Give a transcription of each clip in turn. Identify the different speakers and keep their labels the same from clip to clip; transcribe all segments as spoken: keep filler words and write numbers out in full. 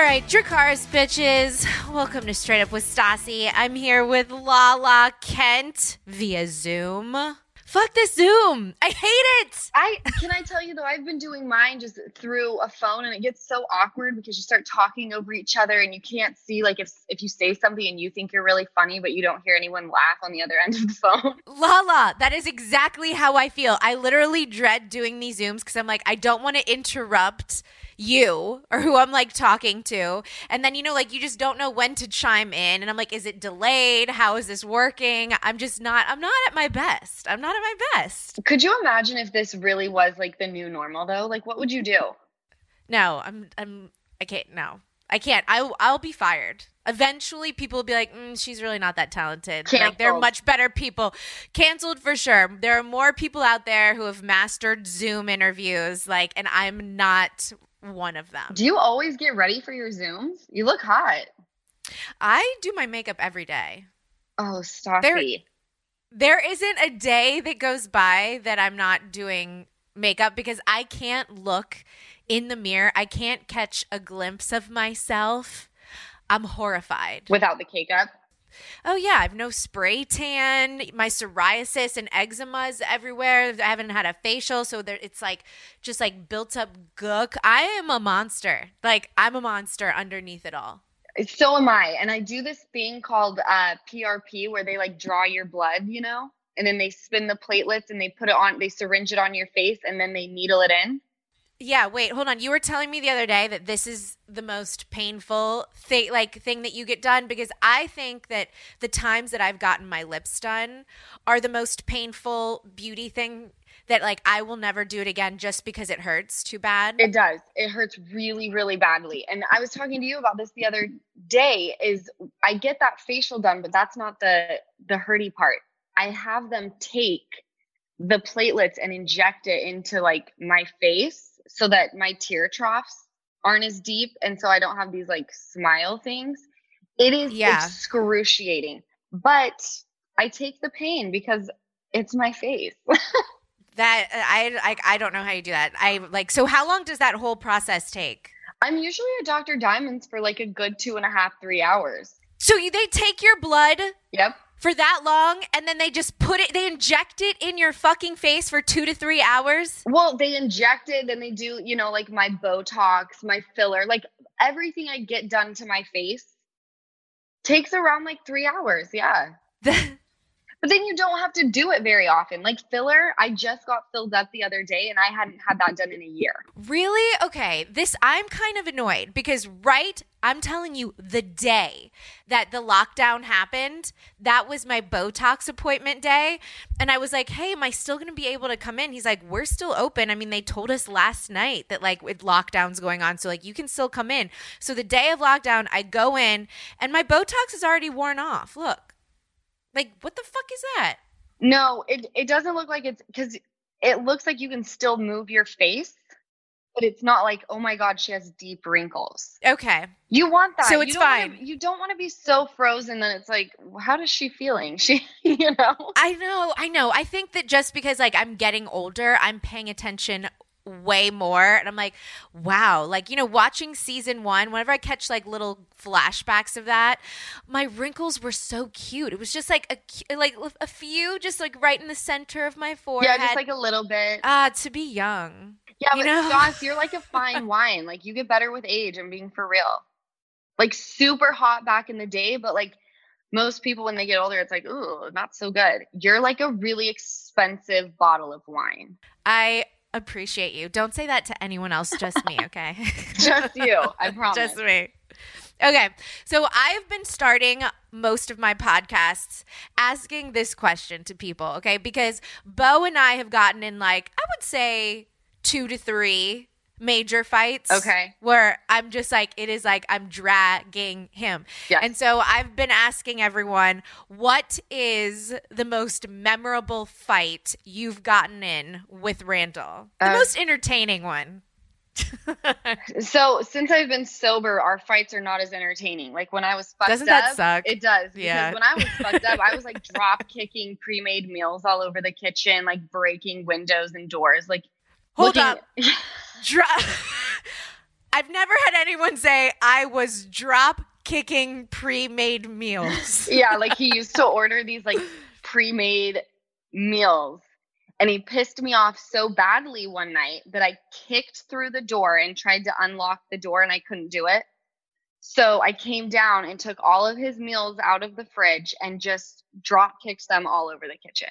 Speaker 1: right, Dracarys, bitches. Welcome to Straight Up with Stassi. I'm here with Lala Kent via Zoom. Fuck this Zoom. I hate it.
Speaker 2: I can I tell you though, I've been doing mine just through a phone, and it gets so awkward because you start talking over each other and you can't see, like, if if you say something and you think you're really funny, but you don't hear anyone laugh on the other end of the phone.
Speaker 1: Lala, that is exactly how I feel. I literally dread doing these Zooms because I'm like, I don't want to interrupt you or who I'm like talking to. And then, you know, like you just don't know when to chime in. And I'm like, is it delayed? How is this working? I'm just not, I'm not at my best. I'm not at my best.
Speaker 2: Could you imagine if this really was like the new normal though? Like, what would you do?
Speaker 1: No, I'm, I'm, I can't, no, I can't. I, I'll be fired. Eventually people will be like, mm, she's really not that talented.
Speaker 2: Canceled.
Speaker 1: Like, they're much better people. Canceled for sure. There are more people out there who have mastered Zoom interviews, like, and I'm not one of them.
Speaker 2: Do you always get ready for your Zooms? You look hot.
Speaker 1: I do my makeup every day.
Speaker 2: Oh, Stassi.
Speaker 1: There, there isn't a day that goes by that I'm not doing makeup because I can't look in the mirror. I can't catch a glimpse of myself. I'm horrified.
Speaker 2: Without the cake up?
Speaker 1: Oh, yeah. I have no spray tan. My psoriasis and eczema is everywhere. I haven't had a facial, so there, it's like just like built up gook. I am a monster. Like, I'm a monster underneath it all.
Speaker 2: So am I. And I do this thing called uh, P R P where they like draw your blood, you know, and then they spin the platelets and they put it on, they syringe it on your face and then they needle it in.
Speaker 1: Yeah, wait, hold on. You were telling me the other day that this is the most painful thing, like thing that you get done, because I think that the times that I've gotten my lips done are the most painful beauty thing that, like, I will never do it again just because it hurts too bad.
Speaker 2: It does. It hurts really, really badly. And I was talking to you about this the other day. Is I get that facial done, but that's not the the hurty part. I have them take the platelets and inject it into like my face, so that my tear troughs aren't as deep. And so I don't have these like smile things. It is yeah. excruciating, but I take the pain because it's my face.
Speaker 1: that I, I, I don't know how you do that. I like, so how long does that whole process take?
Speaker 2: I'm usually at Doctor Diamond's for like a good two and a half, three hours.
Speaker 1: So you, they take your blood.
Speaker 2: Yep.
Speaker 1: For that long, and then they just put it, they inject it in your fucking face for two to three hours?
Speaker 2: Well, they inject it, then they do, you know, like my Botox, my filler, like everything I get done to my face takes around like three hours. Yeah. But then you don't have to do it very often. Like filler, I just got filled up the other day and I hadn't had that done in a year.
Speaker 1: Really? Okay. This, I'm kind of annoyed because, right, I'm telling you, the day that the lockdown happened, that was my Botox appointment day. And I was like, hey, am I still going to be able to come in? He's like, we're still open. I mean, they told us last night that like with lockdowns going on, so like you can still come in. So the day of lockdown, I go in and my Botox is already worn off. Look. Like, what the fuck is that?
Speaker 2: No, it it doesn't look like it's, because it looks like you can still move your face, but it's not like, oh my God, she has deep wrinkles.
Speaker 1: Okay.
Speaker 2: You want that.
Speaker 1: So it's
Speaker 2: you don't
Speaker 1: fine.
Speaker 2: Wanna, you don't want to be so frozen that it's like, how is she feeling? She, you know?
Speaker 1: I know, I know. I think that just because like I'm getting older, I'm paying attention way more, and I'm like, wow, like, you know, watching season one, whenever I catch like little flashbacks of that, my wrinkles were so cute. It was just like a like a few, just like right in the center of my forehead.
Speaker 2: Yeah, just like a little bit.
Speaker 1: Ah, uh, to be young.
Speaker 2: Yeah,
Speaker 1: you
Speaker 2: but
Speaker 1: know?
Speaker 2: Stas, you're like a fine wine. Like, you get better with age. I'm being for real. Like, super hot back in the day, but like most people when they get older, it's like, ooh, not so good. You're like a really expensive bottle of wine.
Speaker 1: I appreciate you. Don't say that to anyone else, just me, okay?
Speaker 2: Just you, I promise.
Speaker 1: Just me. Okay, so I've been starting most of my podcasts asking this question to people, okay? Because Bo and I have gotten in like, I would say two to three major fights.
Speaker 2: Okay.
Speaker 1: Where I'm just like, it is like I'm dragging him.
Speaker 2: Yes.
Speaker 1: And so I've been asking everyone, what is the most memorable fight you've gotten in with Randall? The uh, most entertaining one.
Speaker 2: So since I've been sober, our fights are not as entertaining. Like when I was fucked
Speaker 1: Doesn't
Speaker 2: up.
Speaker 1: Doesn't that suck?
Speaker 2: It does.
Speaker 1: Yeah.
Speaker 2: Because when I was fucked up, I was like drop kicking pre-made meals all over the kitchen, like breaking windows and doors. Like
Speaker 1: Hold
Speaker 2: looking-
Speaker 1: up. Dro- I've never had anyone say I was drop kicking pre-made meals.
Speaker 2: Yeah, like he used to order these like pre-made meals. And he pissed me off so badly one night that I kicked through the door and tried to unlock the door and I couldn't do it. So I came down and took all of his meals out of the fridge and just drop kicked them all over the kitchen.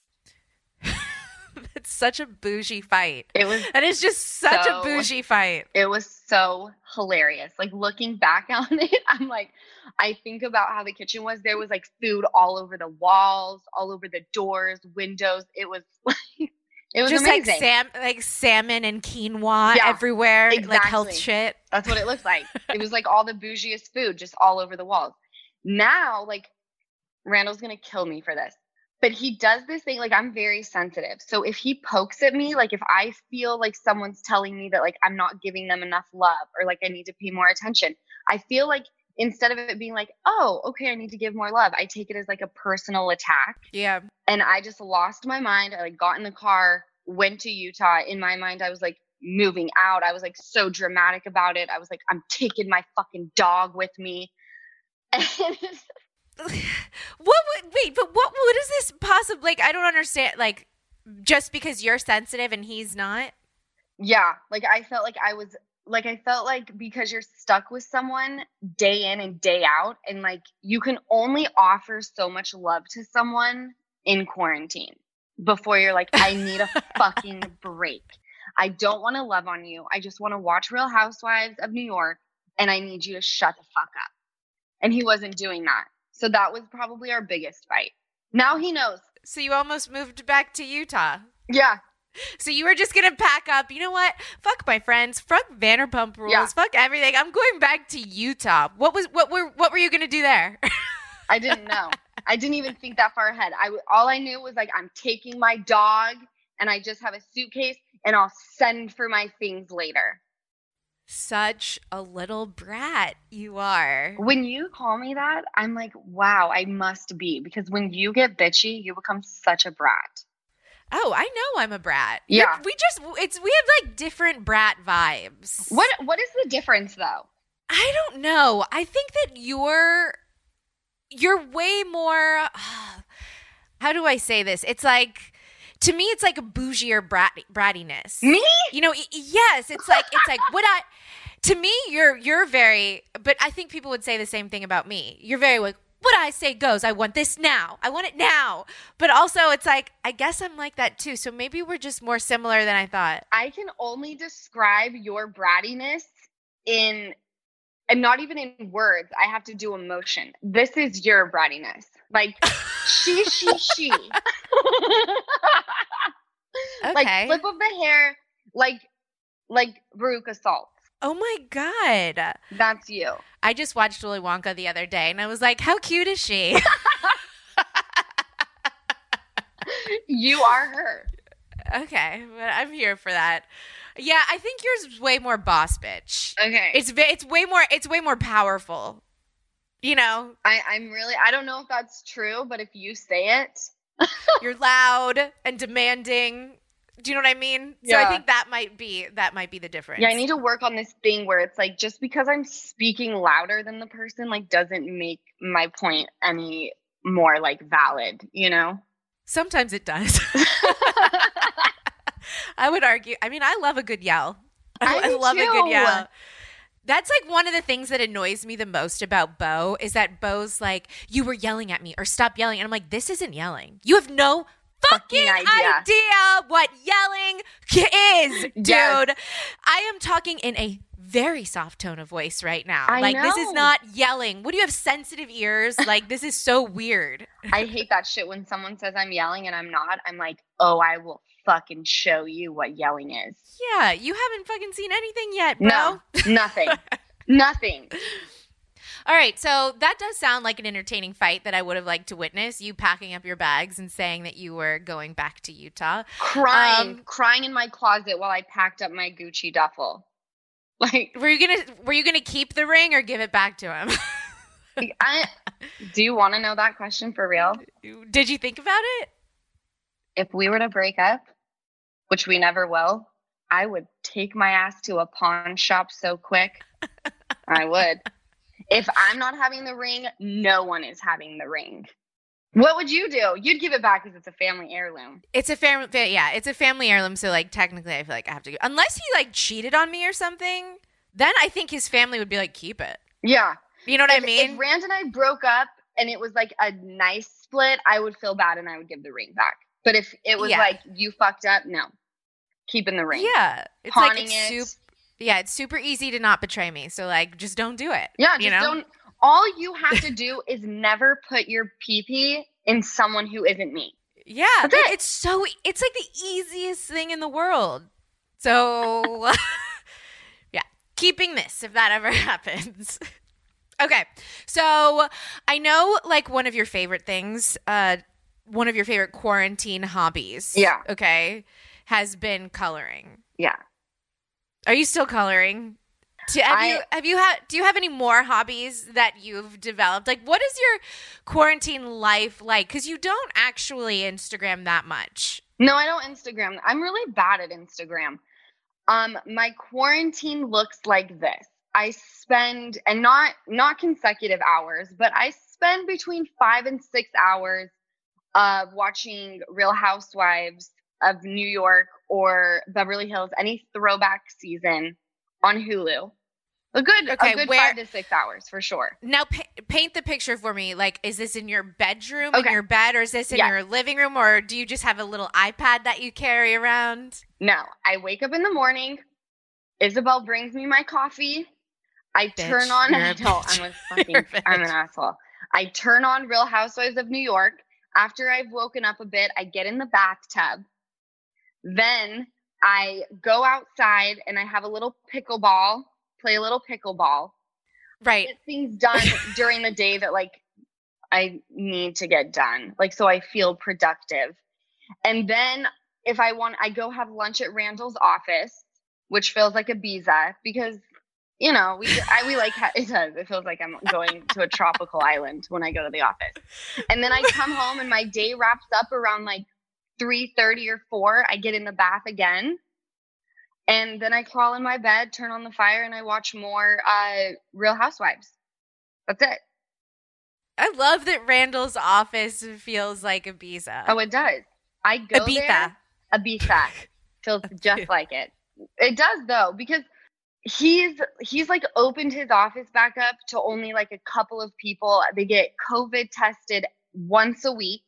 Speaker 1: It's such a bougie fight.
Speaker 2: It was,
Speaker 1: and it's just such
Speaker 2: so,
Speaker 1: a bougie fight.
Speaker 2: It was so hilarious. Like looking back on it, I'm like, I think about how the kitchen was. There was like food all over the walls, all over the doors, windows. It was like, it was
Speaker 1: just
Speaker 2: amazing.
Speaker 1: like sam, like salmon and quinoa
Speaker 2: yeah,
Speaker 1: everywhere,
Speaker 2: exactly.
Speaker 1: like health shit.
Speaker 2: That's what it looked like. It was like all the bougiest food just all over the walls. Now, like Randall's gonna kill me for this. But he does this thing, like I'm very sensitive. So if he pokes at me, like if I feel like someone's telling me that like I'm not giving them enough love or like I need to pay more attention, I feel like instead of it being like, oh, okay, I need to give more love, I take it as like a personal attack.
Speaker 1: Yeah.
Speaker 2: And I just lost my mind. I like got in the car, went to Utah. In my mind, I was like moving out. I was like so dramatic about it. I was like, I'm taking my fucking dog with me. And
Speaker 1: what would wait but what what is this possible, like I don't understand, like just because you're sensitive and he's not.
Speaker 2: Yeah, like I felt like I was like I felt like because you're stuck with someone day in and day out, and like you can only offer so much love to someone in quarantine before you're like, I need a fucking break. I don't want to love on you. I just want to watch Real Housewives of New York and I need you to shut the fuck up. And he wasn't doing that. So that was probably our biggest fight. Now he knows.
Speaker 1: So you almost moved back to Utah.
Speaker 2: Yeah.
Speaker 1: So you were just going to pack up, you know what? Fuck my friends. Fuck Vanderpump Rules.
Speaker 2: Yeah.
Speaker 1: Fuck everything. I'm going back to Utah. What was what were what were you going to do there?
Speaker 2: I didn't know. I didn't even think that far ahead. I all I knew was like I'm taking my dog and I just have a suitcase and I'll send for my things later.
Speaker 1: Such a little brat you are.
Speaker 2: When you call me that, I'm like, wow, I must be. Because when you get bitchy, you become such a brat.
Speaker 1: Oh, I know I'm a brat.
Speaker 2: Yeah.
Speaker 1: You're, we just, it's, we have like different brat vibes.
Speaker 2: What What is the difference though?
Speaker 1: I don't know. I think that you're, you're way more, how do I say this? It's like, to me, it's like a bougier brat, brattiness.
Speaker 2: Me?
Speaker 1: You know, yes, it's like, it's like what I, to me, you're, you're very, but I think people would say the same thing about me. You're very like, what I say goes. I want this now. I want it now. But also it's like, I guess I'm like that too. So maybe we're just more similar than I thought.
Speaker 2: I can only describe your brattiness in, and not even in words. I have to do emotion. This is your brattiness. Like, she, she, she.
Speaker 1: Okay.
Speaker 2: Like, flip of the hair, like, like Veruca Salt.
Speaker 1: Oh my God.
Speaker 2: That's you.
Speaker 1: I just watched Willy Wonka the other day and I was like, how cute is she?
Speaker 2: You are her.
Speaker 1: Okay. But I'm here for that. Yeah, I think yours is way more boss bitch.
Speaker 2: Okay.
Speaker 1: It's it's way more it's way more powerful. You know?
Speaker 2: I, I'm really, I don't know if that's true, but if you say it.
Speaker 1: You're loud and demanding. Do you know what I mean?
Speaker 2: Yeah.
Speaker 1: So I think that might be that might be the difference.
Speaker 2: Yeah, I need to work on this thing where it's like just because I'm speaking louder than the person like doesn't make my point any more like valid, you know?
Speaker 1: Sometimes it does. I would argue. I mean, I love a good yell.
Speaker 2: I,
Speaker 1: I
Speaker 2: do
Speaker 1: love
Speaker 2: too.
Speaker 1: a good yell. That's like one of the things that annoys me the most about Bo is that Bo's like, you were yelling at me or stop yelling. And I'm like, this isn't yelling. You have no fucking,
Speaker 2: Fucking
Speaker 1: idea.
Speaker 2: idea.
Speaker 1: what yelling is, dude.
Speaker 2: Yes.
Speaker 1: I am talking in a very soft tone of voice right now.
Speaker 2: I
Speaker 1: like, this is
Speaker 2: know.
Speaker 1: not yelling. What do you have, sensitive ears? Like, this is so weird.
Speaker 2: I hate that shit when someone says I'm yelling and I'm not. I'm like, oh, I will fucking show you what yelling is.
Speaker 1: Yeah, you haven't fucking seen anything yet, bro.
Speaker 2: No, nothing. Nothing.
Speaker 1: All right, so that does sound like an entertaining fight that I would have liked to witness. You packing up your bags and saying that you were going back to Utah.
Speaker 2: Crying,
Speaker 1: Um,
Speaker 2: crying in my closet while I packed up my Gucci duffel. Like,
Speaker 1: Were you gonna Were you gonna keep the ring or give it back to him?
Speaker 2: I, do you want to know that question for real?
Speaker 1: Did you think about it?
Speaker 2: If we were to break up, which we never will, I would take my ass to a pawn shop so quick. I would. If I'm not having the ring, no one is having the ring. What would you do? You'd give it back because it's a family heirloom.
Speaker 1: It's a family, yeah, it's a family heirloom. So like technically, I feel like I have to, unless he like cheated on me or something. Then I think his family would be like, keep it.
Speaker 2: Yeah,
Speaker 1: you know what
Speaker 2: if,
Speaker 1: I mean.
Speaker 2: If Rand and I broke up and it was like a nice split, I would feel bad and I would give the ring back. But if it was yeah. like you fucked up, no, keeping the ring.
Speaker 1: Yeah, it's
Speaker 2: Pawning
Speaker 1: like it's
Speaker 2: it.
Speaker 1: Super, yeah, it's super easy to not betray me. So like, just don't do it.
Speaker 2: Yeah, just
Speaker 1: you know?
Speaker 2: don't. All you have to do is never put your pee-pee in someone who isn't me.
Speaker 1: Yeah,
Speaker 2: That's
Speaker 1: it.
Speaker 2: it.
Speaker 1: It's so it's like the easiest thing in the world. So yeah, keeping this if that ever happens. Okay, so I know like one of your favorite things, uh, one of your favorite quarantine hobbies.
Speaker 2: Yeah.
Speaker 1: Okay, has been coloring.
Speaker 2: Yeah.
Speaker 1: Are you still coloring? Do, have I, you have you had do you have any more hobbies that you've developed? Like, what is your quarantine life like? Because you don't actually Instagram that much.
Speaker 2: No, I don't Instagram. I'm really bad at Instagram. Um, my quarantine looks like this. I spend, and not not consecutive hours, but I spend between five and six hours of watching Real Housewives of New York or Beverly Hills, any throwback season on Hulu. A good, okay, a good where, five to six hours for sure.
Speaker 1: Now, pa- paint the picture for me. Like, is this in your bedroom,
Speaker 2: okay.
Speaker 1: in your bed, or is this in
Speaker 2: yes.
Speaker 1: your living room, or do you just have a little iPad that you carry around?
Speaker 2: No, I wake up in the morning. Isabel brings me my coffee. I
Speaker 1: bitch,
Speaker 2: turn on.
Speaker 1: You're a
Speaker 2: no,
Speaker 1: bitch.
Speaker 2: I'm a fucking. I'm an asshole. I turn on Real Housewives of New York. After I've woken up a bit, I get in the bathtub. Then I go outside and I have a little pickleball. Play a little pickleball.
Speaker 1: Right.
Speaker 2: Get things done during the day that like I need to get done. Like, so I feel productive. And then if I want, I go have lunch at Randall's office, which feels like a Ibiza because, you know, we, I, we like, it does. It feels like I'm going to a tropical island when I go to the office. And then I come home and my day wraps up around like three thirty or four. I get in the bath again. And then I crawl in my bed, turn on the fire, and I watch more uh, Real Housewives. That's it.
Speaker 1: I love that Randall's office feels like Ibiza.
Speaker 2: Oh, it does. I go
Speaker 1: Ibiza.
Speaker 2: there. Ibiza. Feels just like it. It does, though, because he's he's like opened his office back up to only like a couple of people. They get COVID tested once a week.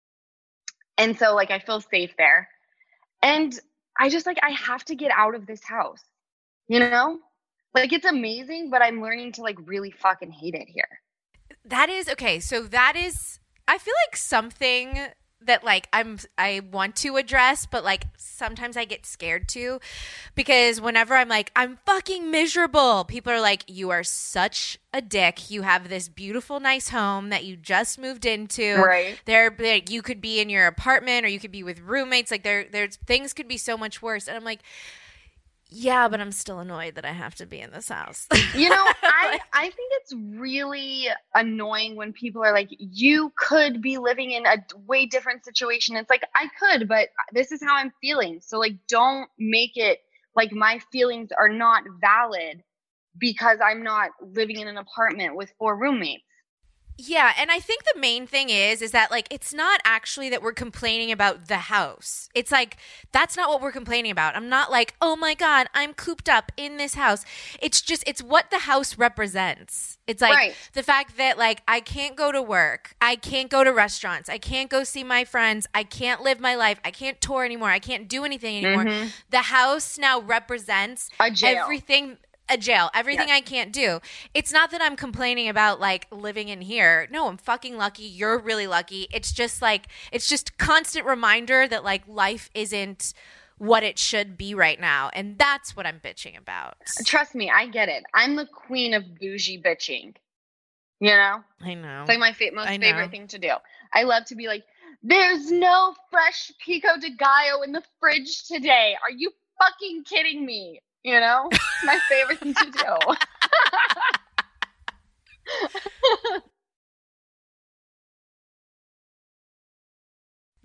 Speaker 2: And so, like, I feel safe there. And I just like, I have to get out of this house, you know, like it's amazing, but I'm learning to like really fucking hate it here.
Speaker 1: That is okay. So that is, I feel like something that like I'm, I want to address, but like sometimes I get scared to because whenever I'm like, I'm fucking miserable, people are like, you are such a dick. You have this beautiful, nice home that you just moved into.
Speaker 2: Right.
Speaker 1: There, like, you could be in your apartment or you could be with roommates. Like there, there's things could be so much worse. And I'm like, yeah, but I'm still annoyed that I have to be in this house.
Speaker 2: You know, I, I think it's really annoying when people are like, you could be living in a way different situation. It's like, I could, but this is how I'm feeling. So like, don't make it like my feelings are not valid because I'm not living in an apartment with four roommates.
Speaker 1: Yeah, and I think the main thing is is that like it's not actually that we're complaining about the house. It's like that's not what we're complaining about. I'm not like, "Oh my god, I'm cooped up in this house." It's just it's what the house represents. It's like
Speaker 2: right.
Speaker 1: the fact that like I can't go to work, I can't go to restaurants, I can't go see my friends, I can't live my life, I can't tour anymore, I can't do anything anymore.
Speaker 2: Mm-hmm.
Speaker 1: The house now represents
Speaker 2: a jail.
Speaker 1: everything A jail, everything yes. I can't do. It's not that I'm complaining about like living in here. No, I'm fucking lucky. You're really lucky. It's just like, it's just constant reminder that like life isn't what it should be right now. And that's what I'm bitching about.
Speaker 2: Trust me, I get it. I'm the queen of bougie bitching. You know?
Speaker 1: I know.
Speaker 2: It's like my fa- most favorite thing to do. I love to be like, there's no fresh Pico de Gallo in the fridge today. Are you fucking kidding me? You know, my favorite thing to do.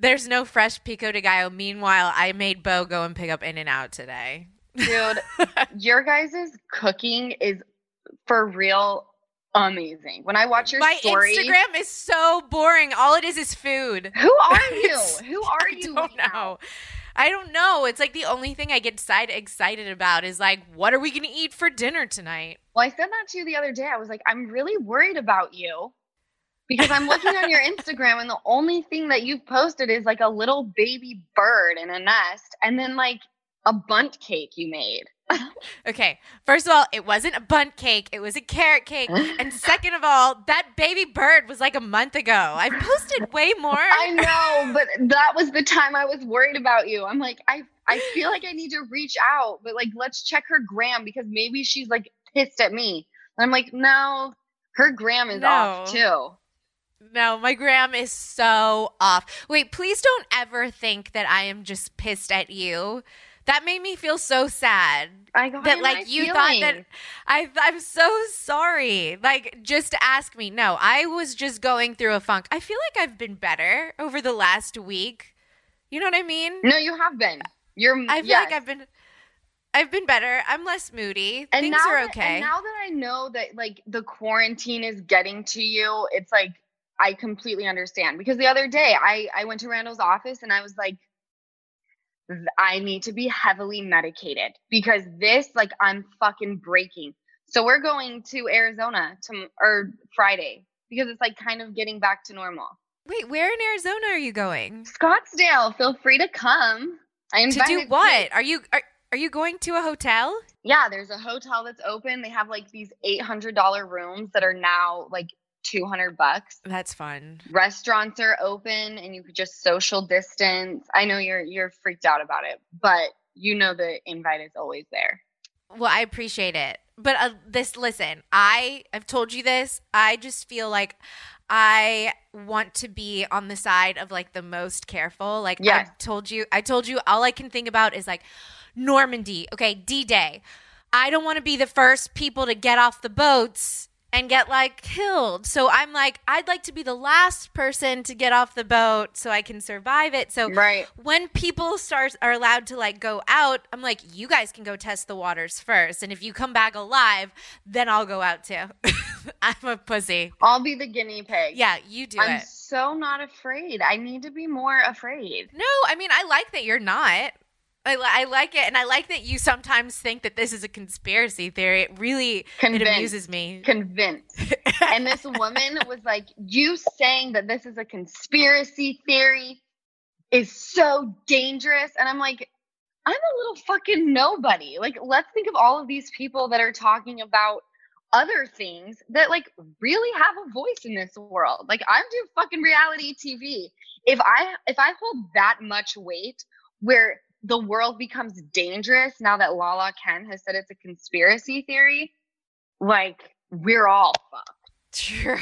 Speaker 1: There's no fresh pico de gallo. Meanwhile, I made Bo go and pick up In-N-Out today.
Speaker 2: Dude, your guys' cooking is for real amazing. When I watch your
Speaker 1: My
Speaker 2: story,
Speaker 1: Instagram is so boring. All it is is food.
Speaker 2: Who are you? Who are you?
Speaker 1: I don't
Speaker 2: right
Speaker 1: know.
Speaker 2: now?
Speaker 1: I don't know. It's like the only thing I get side excited about is like, what are we going to eat for dinner tonight?
Speaker 2: Well, I said that to you the other day. I was like, I'm really worried about you because I'm looking on your Instagram and the only thing that you've posted is like a little baby bird in a nest and then like a bundt cake you made.
Speaker 1: Okay. First of all, it wasn't a bundt cake. It was a carrot cake. And second of all, that baby bird was like a month ago. I've posted way more.
Speaker 2: I know, but that was the time I was worried about you. I'm like, I, I feel like I need to reach out, but like, let's check her gram because maybe she's like pissed at me. And I'm like, no, her gram is
Speaker 1: No.
Speaker 2: off too.
Speaker 1: No, my gram is so off. Wait, please don't ever think that I am just pissed at you. That made me feel so sad.
Speaker 2: I go,
Speaker 1: that like you thought that I I'm so sorry. Like just ask me. No, I was just going through a funk. I feel like I've been better over the last week. You know what I mean?
Speaker 2: No, you have been. You're
Speaker 1: I feel
Speaker 2: yes.
Speaker 1: like I've been I've been better. I'm less moody.
Speaker 2: And
Speaker 1: Things
Speaker 2: now
Speaker 1: are
Speaker 2: that-
Speaker 1: okay.
Speaker 2: And now that I know that like the quarantine is getting to you, it's like I completely understand. Because the other day I I went to Randall's office and I was like, I need to be heavily medicated because this, like, I'm fucking breaking. So we're going to Arizona to, or Friday because it's like kind of getting back to normal.
Speaker 1: Wait, where in Arizona are you going?
Speaker 2: Scottsdale, feel free to come. I
Speaker 1: To
Speaker 2: invited
Speaker 1: do what?
Speaker 2: Kate.
Speaker 1: Are you are, are you going to a hotel?
Speaker 2: Yeah, there's a hotel that's open. They have like these eight hundred dollars rooms that are now like two hundred bucks.
Speaker 1: That's fun.
Speaker 2: Restaurants are open and you could just social distance. I know you're you're freaked out about it, but you know the invite is always there.
Speaker 1: Well, I appreciate it. But uh, this, listen, I, I've told you this. I just feel like I want to be on the side of like the most careful. Like
Speaker 2: Yes.
Speaker 1: I told you, I told you all I can think about is like Normandy. Okay, D-Day. I don't want to be the first people to get off the boats and get like killed. So I'm like, I'd like to be the last person to get off the boat so I can survive it. So
Speaker 2: Right.
Speaker 1: when people start are allowed to like go out, I'm like, you guys can go test the waters first. And if you come back alive, then I'll go out too. I'm a pussy.
Speaker 2: I'll be the guinea pig.
Speaker 1: Yeah, you do
Speaker 2: I'm
Speaker 1: it.
Speaker 2: so not afraid. I need to be more afraid.
Speaker 1: No, I mean, I like that you're not. I, li- I like it. And I like that you sometimes think that this is a conspiracy theory. It really,
Speaker 2: Convinced.
Speaker 1: it amuses me.
Speaker 2: Convinced. And this woman was like, you saying that this is a conspiracy theory is so dangerous. And I'm like, I'm a little fucking nobody. Like, let's think of all of these people that are talking about other things that like really have a voice in this world. Like, I do fucking reality T V. If I if I hold that much weight where the world becomes dangerous now that Lala Ken has said it's a conspiracy theory, like, we're all fucked.
Speaker 1: True.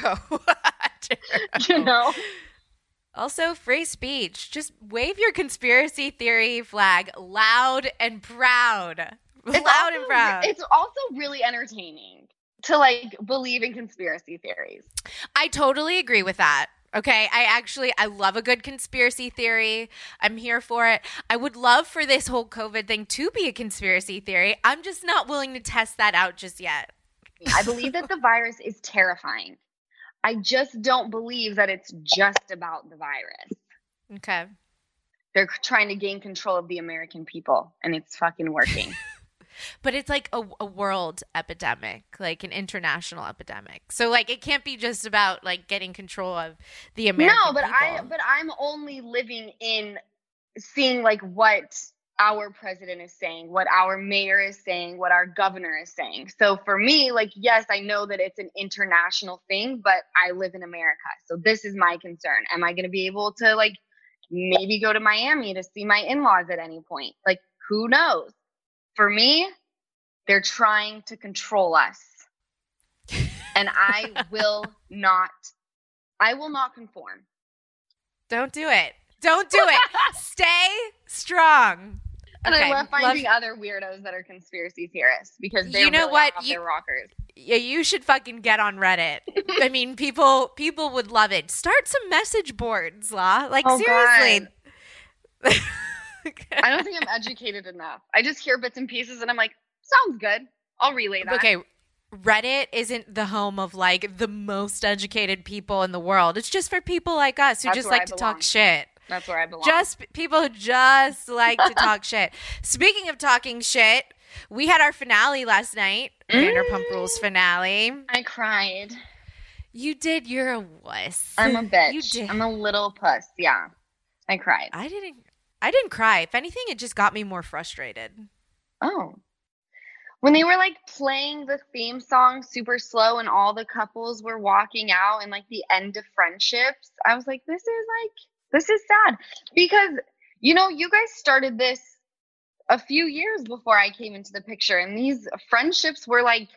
Speaker 1: True.
Speaker 2: You know?
Speaker 1: Also, free speech. Just wave your conspiracy theory flag loud and proud.
Speaker 2: It's
Speaker 1: loud
Speaker 2: also,
Speaker 1: and proud.
Speaker 2: It's also really entertaining to like believe in conspiracy theories.
Speaker 1: I totally agree with that. Okay, I actually, I love a good conspiracy theory. I'm here for it. I would love for this whole COVID thing to be a conspiracy theory. I'm just not willing to test that out just yet.
Speaker 2: I believe that the virus is terrifying. I just don't believe that it's just about the virus.
Speaker 1: Okay.
Speaker 2: They're trying to gain control of the American people, and it's fucking working.
Speaker 1: But it's like a, a world epidemic, like an international epidemic. So like it can't be just about like getting control of the American
Speaker 2: No, but
Speaker 1: people.
Speaker 2: I but I'm only living in seeing like what our president is saying, what our mayor is saying, what our governor is saying. So for me, like, yes, I know that it's an international thing, but I live in America. So this is my concern. Am I going to be able to like maybe go to Miami to see my in-laws at any point? Like, who knows? For me, they're trying to control us. And I will not, I will not conform.
Speaker 1: Don't do it. Don't do it. Stay strong.
Speaker 2: And
Speaker 1: Okay,
Speaker 2: I love
Speaker 1: love-
Speaker 2: finding other weirdos that are conspiracy theorists because they're
Speaker 1: You know
Speaker 2: really
Speaker 1: what?
Speaker 2: off
Speaker 1: You-
Speaker 2: their rockers.
Speaker 1: Yeah, you should fucking get on Reddit. I mean, people people would love it. Start some message boards, La. Like,
Speaker 2: Oh,
Speaker 1: seriously.
Speaker 2: I don't think I'm educated enough. I just hear bits and pieces and I'm like, sounds good. I'll relay that.
Speaker 1: Okay, Reddit isn't the home of like the most educated people in the world. It's just for people like us who
Speaker 2: That's
Speaker 1: just
Speaker 2: where
Speaker 1: like
Speaker 2: I
Speaker 1: to
Speaker 2: belong.
Speaker 1: talk shit.
Speaker 2: That's where I belong.
Speaker 1: Just p- people who just like to talk shit. Speaking of talking shit, we had our finale last night.
Speaker 2: Mm.
Speaker 1: Vanderpump Rules finale.
Speaker 2: I cried.
Speaker 1: You did. You're a wuss.
Speaker 2: I'm a bitch.
Speaker 1: You did.
Speaker 2: I'm a little puss. Yeah. I cried.
Speaker 1: I didn't. I didn't cry. If anything, it just got me more frustrated.
Speaker 2: Oh. When they were like playing the theme song super slow and all the couples were walking out and like the end of friendships, I was like, this is like, this is sad. Because, you know, you guys started this a few years before I came into the picture, and these friendships were like,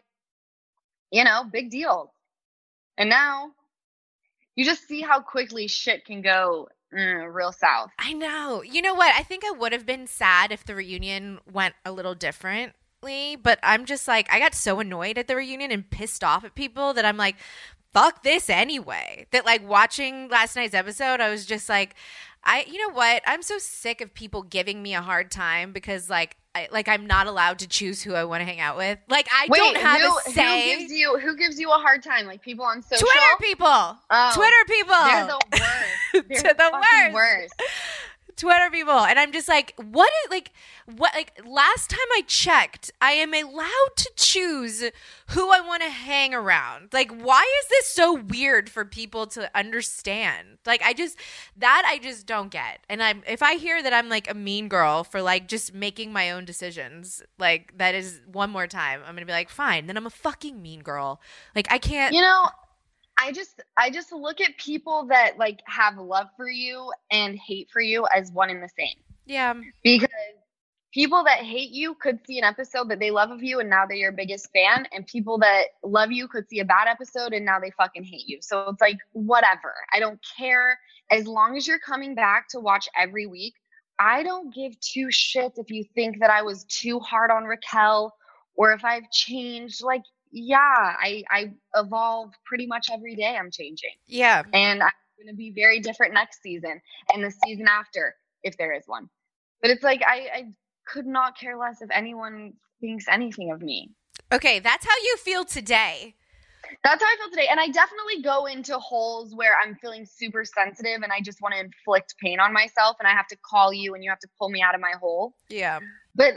Speaker 2: you know, big deals. And now you just see how quickly shit can go mm, real south.
Speaker 1: I know. You know what? I think I would have been sad if the reunion went a little differently, but I'm just like, I got so annoyed at the reunion and pissed off at people that I'm like, fuck this anyway. That like watching last night's episode, I was just like, I, you know what? I'm so sick of people giving me a hard time because like, I, like I'm not allowed to choose who I want to hang out with. Like I
Speaker 2: Wait,
Speaker 1: don't have
Speaker 2: who,
Speaker 1: a say.
Speaker 2: Who gives you who gives you a hard time? Like people on social?
Speaker 1: Twitter people.
Speaker 2: Oh,
Speaker 1: Twitter people.
Speaker 2: They're the worst. They're
Speaker 1: To the
Speaker 2: fucking
Speaker 1: worst.
Speaker 2: worst.
Speaker 1: Twitter people. And I'm just like, what is like what like last time I checked, I am allowed to choose who I want to hang around. Like, why is this so weird for people to understand? Like I just that I just don't get. And I'm if I hear that I'm like a mean girl for like just making my own decisions, like that is one more time, I'm gonna be like, fine, then I'm a fucking mean girl. Like I can't
Speaker 2: You know, I just I just look at people that like have love for you and hate for you as one and the same.
Speaker 1: Yeah.
Speaker 2: Because people that hate you could see an episode that they love of you and now they're your biggest fan, and people that love you could see a bad episode and now they fucking hate you. So it's like whatever. I don't care, as long as you're coming back to watch every week. I don't give two shits if you think that I was too hard on Raquel or if I've changed. Like, yeah, I, I evolve pretty much every day. I'm changing.
Speaker 1: Yeah.
Speaker 2: And I'm going to be very different next season and the season after, if there is one. But it's like, I, I could not care less if anyone thinks anything of me.
Speaker 1: Okay, that's how you feel today.
Speaker 2: That's how I feel today. And I definitely go into holes where I'm feeling super sensitive and I just want to inflict pain on myself and I have to call you and you have to pull me out of my hole.
Speaker 1: Yeah.
Speaker 2: But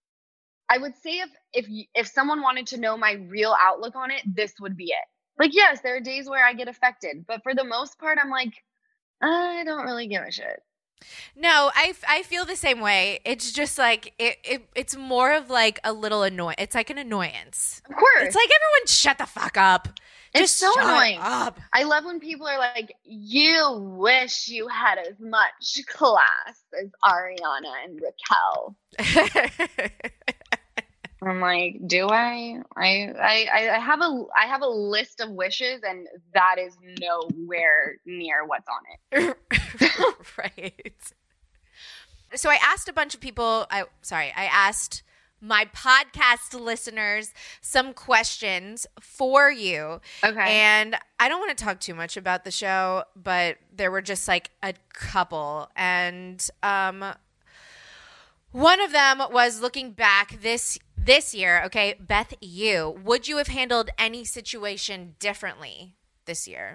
Speaker 2: I would say if if you, if someone wanted to know my real outlook on it, this would be it. Like, yes, there are days where I get affected, but for the most part, I'm like, I don't really give a shit.
Speaker 1: No, I, I feel the same way. It's just like it, it it's more of like a little annoying. It's like an annoyance.
Speaker 2: Of course.
Speaker 1: It's like everyone shut the fuck up.
Speaker 2: It's
Speaker 1: Just
Speaker 2: so
Speaker 1: shut
Speaker 2: annoying.
Speaker 1: up.
Speaker 2: I love when people are like, you wish you had as much class as Ariana and Raquel. I'm like, do I? I, I? I have a I have a list of wishes, and that is nowhere near what's on it.
Speaker 1: Right. So I asked a bunch of people. I sorry, I asked my podcast listeners some questions for you.
Speaker 2: Okay.
Speaker 1: And I don't want to talk too much about the show, but there were just like a couple, and um, one of them was looking back this. This year, okay, Beth, you, would you have handled any situation differently this year?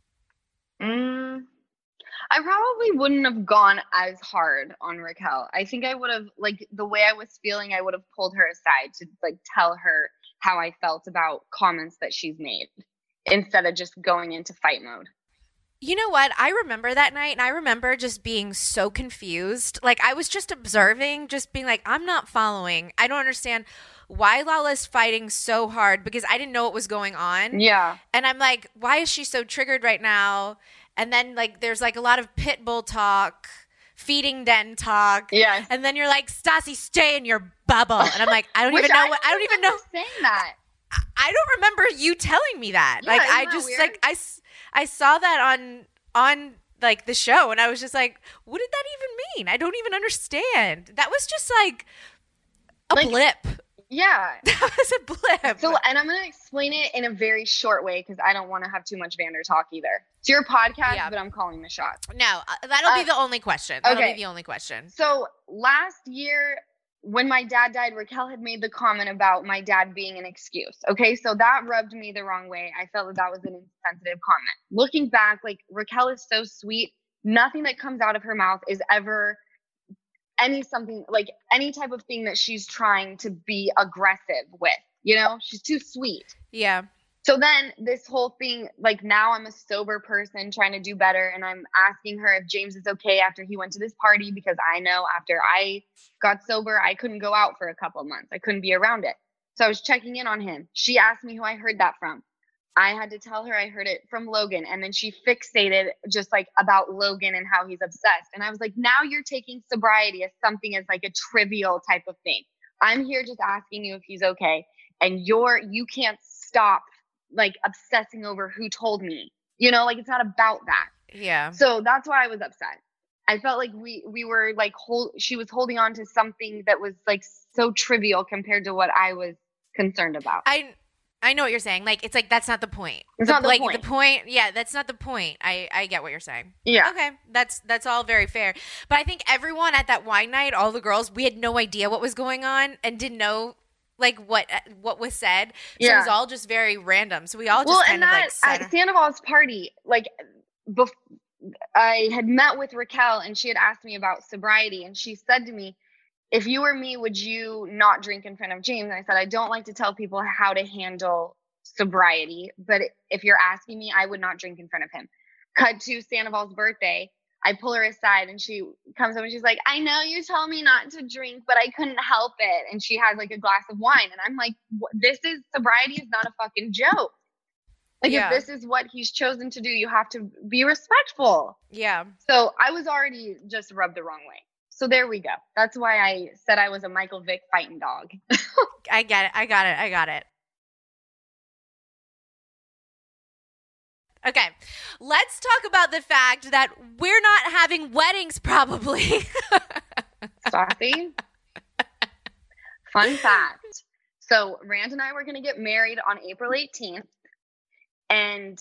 Speaker 2: Mm, I probably wouldn't have gone as hard on Raquel. I think I would have, like, the way I was feeling, I would have pulled her aside to, like, tell her how I felt about comments that she's made instead of just going into fight mode.
Speaker 1: You know what? I remember that night, and I remember just being so confused. Like, I was just observing, just being like, I'm not following. I don't understand why Lala's fighting so hard because I didn't know what was going on.
Speaker 2: Yeah.
Speaker 1: And I'm like, why is she so triggered right now? And then, like, there's, like, a lot of pit bull talk, feeding den talk.
Speaker 2: Yeah.
Speaker 1: And then you're like, Stassi, stay in your bubble. And I'm like, I don't even know
Speaker 2: I
Speaker 1: what – I don't even know –
Speaker 2: saying that.
Speaker 1: I don't remember you telling me that.
Speaker 2: Yeah,
Speaker 1: like,
Speaker 2: isn't
Speaker 1: I
Speaker 2: that
Speaker 1: just,
Speaker 2: weird?
Speaker 1: like, I – I saw that on on like the show, and I was just like, what did that even mean? I don't even understand. That was just like a
Speaker 2: Like,
Speaker 1: blip.
Speaker 2: Yeah.
Speaker 1: That was a blip.
Speaker 2: So, and I'm going to explain it in a very short way because I don't want to have too much Vander talk either. It's your podcast, yeah. but I'm calling the shots.
Speaker 1: No, uh, that'll uh, be the only question. That'll okay. be the only question.
Speaker 2: So last year when my dad died, Raquel had made the comment about my dad being an excuse. Okay. So that rubbed me the wrong way. I felt that that was an insensitive comment. Looking back, like Raquel is so sweet. Nothing that comes out of her mouth is ever any something like any type of thing that she's trying to be aggressive with, you know, she's too sweet.
Speaker 1: Yeah.
Speaker 2: So then this whole thing, like now I'm a sober person trying to do better. And I'm asking her if James is okay after he went to this party, because I know after I got sober, I couldn't go out for a couple of months. I couldn't be around it. So I was checking in on him. She asked me who I heard that from. I had to tell her I heard it from Logan. And then she fixated just like about Logan and how he's obsessed. And I was like, now you're taking sobriety as something as like a trivial type of thing. I'm here just asking you if he's okay. And you're, you can't stop like obsessing over who told me, you know, like it's not about that.
Speaker 1: Yeah.
Speaker 2: So that's why I was upset. I felt like we, we were like, hold, she was holding on to something that was like so trivial compared to what I was concerned about.
Speaker 1: I, I know what you're saying. Like, it's like, that's not the point.
Speaker 2: It's
Speaker 1: the,
Speaker 2: not the
Speaker 1: like,
Speaker 2: point.
Speaker 1: the point. Yeah, that's not the point. I, I get what you're saying.
Speaker 2: Yeah.
Speaker 1: Okay. That's, that's all very fair. But I think everyone at that wine night, all the girls, we had no idea what was going on and didn't know, like, what, what was said. So
Speaker 2: yeah.
Speaker 1: it was all just very random. So we all just
Speaker 2: well,
Speaker 1: kind
Speaker 2: and
Speaker 1: of
Speaker 2: that,
Speaker 1: like sat
Speaker 2: at Sandoval's party, like, bef- I had met with Raquel and she had asked me about sobriety. And she said to me, if you were me, would you not drink in front of James? And I said, I don't like to tell people how to handle sobriety, but if you're asking me, I would not drink in front of him. Cut to Sandoval's birthday. I pull her aside and she comes up and she's like, I know you told me not to drink, but I couldn't help it. And she has like a glass of wine. And I'm like, this is sobriety is not a fucking joke. Like yeah. if this is what he's chosen to do, you have to be respectful.
Speaker 1: Yeah.
Speaker 2: So I was already just rubbed the wrong way. So there we go. That's why I said I was a Michael Vick fighting dog.
Speaker 1: I get it. I got it. I got it. Okay, let's talk about the fact that we're not having weddings probably.
Speaker 2: Saucy. Fun fact. So Rand and I were going to get married on April eighteenth. And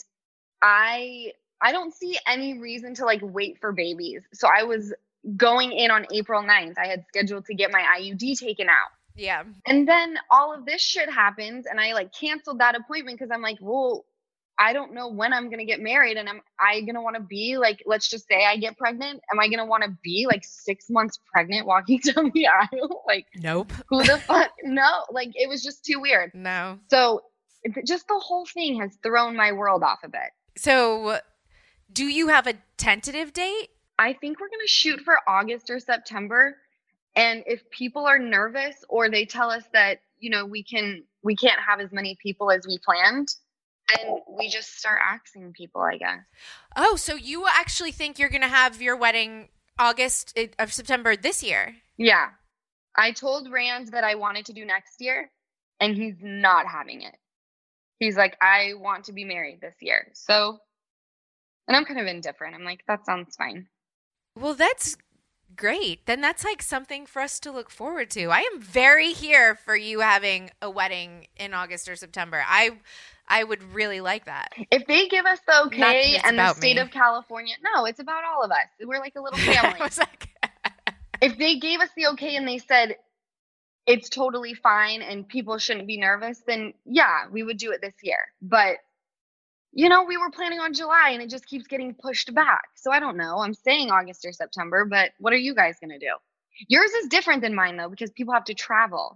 Speaker 2: I I don't see any reason to like wait for babies. So I was going in on April ninth. I had scheduled to get my I U D taken out.
Speaker 1: Yeah.
Speaker 2: And then all of this shit happens and I like canceled that appointment because I'm like, well, I don't know when I'm going to get married. And am I going to want to be like, let's just say I get pregnant. Am I going to want to be like six months pregnant walking down the aisle? Like,
Speaker 1: nope.
Speaker 2: Who the fuck? No, like it was just too weird.
Speaker 1: No.
Speaker 2: So just the whole thing has thrown my world off a bit.
Speaker 1: So do you have a tentative date?
Speaker 2: I think we're going to shoot for August or September. And if people are nervous or they tell us that, you know, we can, we can't have as many people as we planned, then we just start asking people, I guess.
Speaker 1: Oh, so you actually think you're going to have your wedding August of September this year?
Speaker 2: Yeah. I told Rand that I wanted to do next year, and he's not having it. He's like, I want to be married this year. So, and I'm kind of indifferent. I'm like, that sounds fine.
Speaker 1: Well, that's great. Then that's like something for us to look forward to. I am very here for you having a wedding in August or September. I I would really like that.
Speaker 2: If they give us the okay and the state
Speaker 1: me.
Speaker 2: of California, no, it's about all of us. We're like a little family.
Speaker 1: like,
Speaker 2: if they gave us the okay and they said it's totally fine and people shouldn't be nervous, then yeah, we would do it this year. But, you know, we were planning on July and it just keeps getting pushed back. So I don't know. I'm saying August or September, but what are you guys going to do? Yours is different than mine, though, because people have to travel.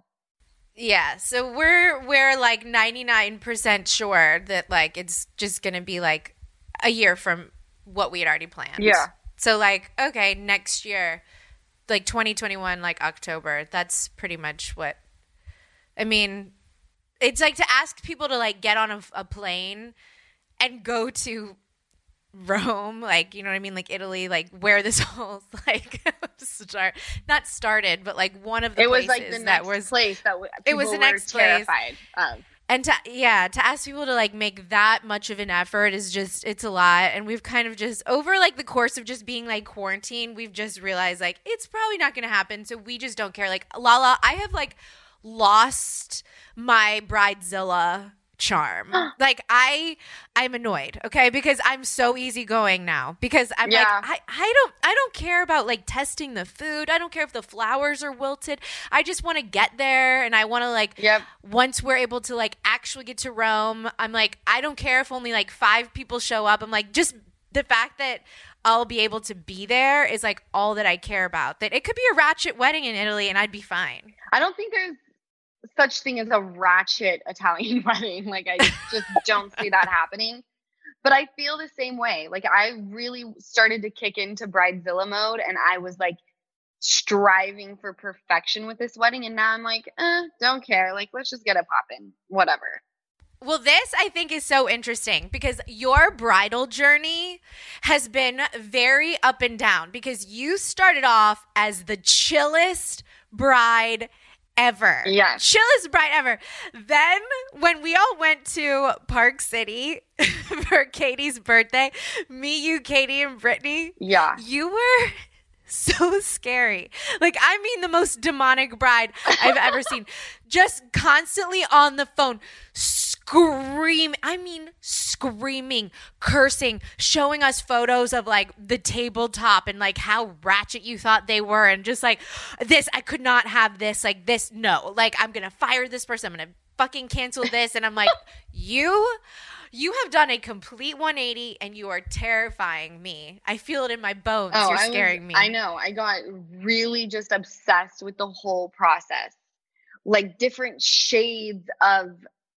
Speaker 1: Yeah, so we're we're like ninety-nine percent sure that like it's just going to be like a year from what we had already planned.
Speaker 2: Yeah.
Speaker 1: So like, okay, next year, like twenty twenty-one, like October, that's pretty much what, I mean, it's like to ask people to like get on a, a plane and go to Rome, like, you know what I mean? Like Italy, like where this whole like start, not started, but like one of the
Speaker 2: it
Speaker 1: places
Speaker 2: was like the
Speaker 1: that
Speaker 2: next
Speaker 1: was
Speaker 2: place that w-
Speaker 1: it was the next
Speaker 2: terrified
Speaker 1: place.
Speaker 2: Of.
Speaker 1: And to, yeah, to ask people to like make that much of an effort is just, it's a lot. And we've kind of just over like the course of just being like quarantined, we've just realized like, it's probably not going to happen. So we just don't care. Like Lala, I have like lost my bridezilla charm. Like I I'm annoyed, okay? Because I'm so easygoing now. Because I'm
Speaker 2: Yeah.
Speaker 1: like I, I don't I don't care about like testing the food. I don't care if the flowers are wilted. I just want to get there and I want to like
Speaker 2: Yep.
Speaker 1: once we're able to like actually get to Rome, I'm like I don't care if only like five people show up. I'm like just the fact that I'll be able to be there is like all that I care about. That it could be a ratchet wedding in Italy and I'd be fine.
Speaker 2: I don't think there's such thing as a ratchet Italian wedding. Like I just don't see that happening. But I feel the same way. Like I really started to kick into bridezilla mode and I was like striving for perfection with this wedding. And now I'm like, eh, don't care. Like, let's just get it poppin'. Whatever.
Speaker 1: Well, this I think is so interesting because your bridal journey has been very up and down because you started off as the chillest bride ever.
Speaker 2: Yes.
Speaker 1: Chillest bride ever. Then when we all went to Park City for Katie's birthday, me, you, Katie, and Brittany,
Speaker 2: Yeah.
Speaker 1: you were so scary. Like, I mean, the most demonic bride I've ever seen. Just constantly on the phone, screaming. I mean, screaming, cursing, showing us photos of like the tabletop and like how ratchet you thought they were. And just like, this, I could not have this. Like, this, no. Like, I'm going to fire this person. I'm going to fucking cancel this. And I'm like, you. You have done a complete one eighty and you are terrifying me. I feel it in my bones.
Speaker 2: Oh,
Speaker 1: You're
Speaker 2: I
Speaker 1: scaring
Speaker 2: was,
Speaker 1: me.
Speaker 2: I know. I got really just obsessed with the whole process. Like different shades of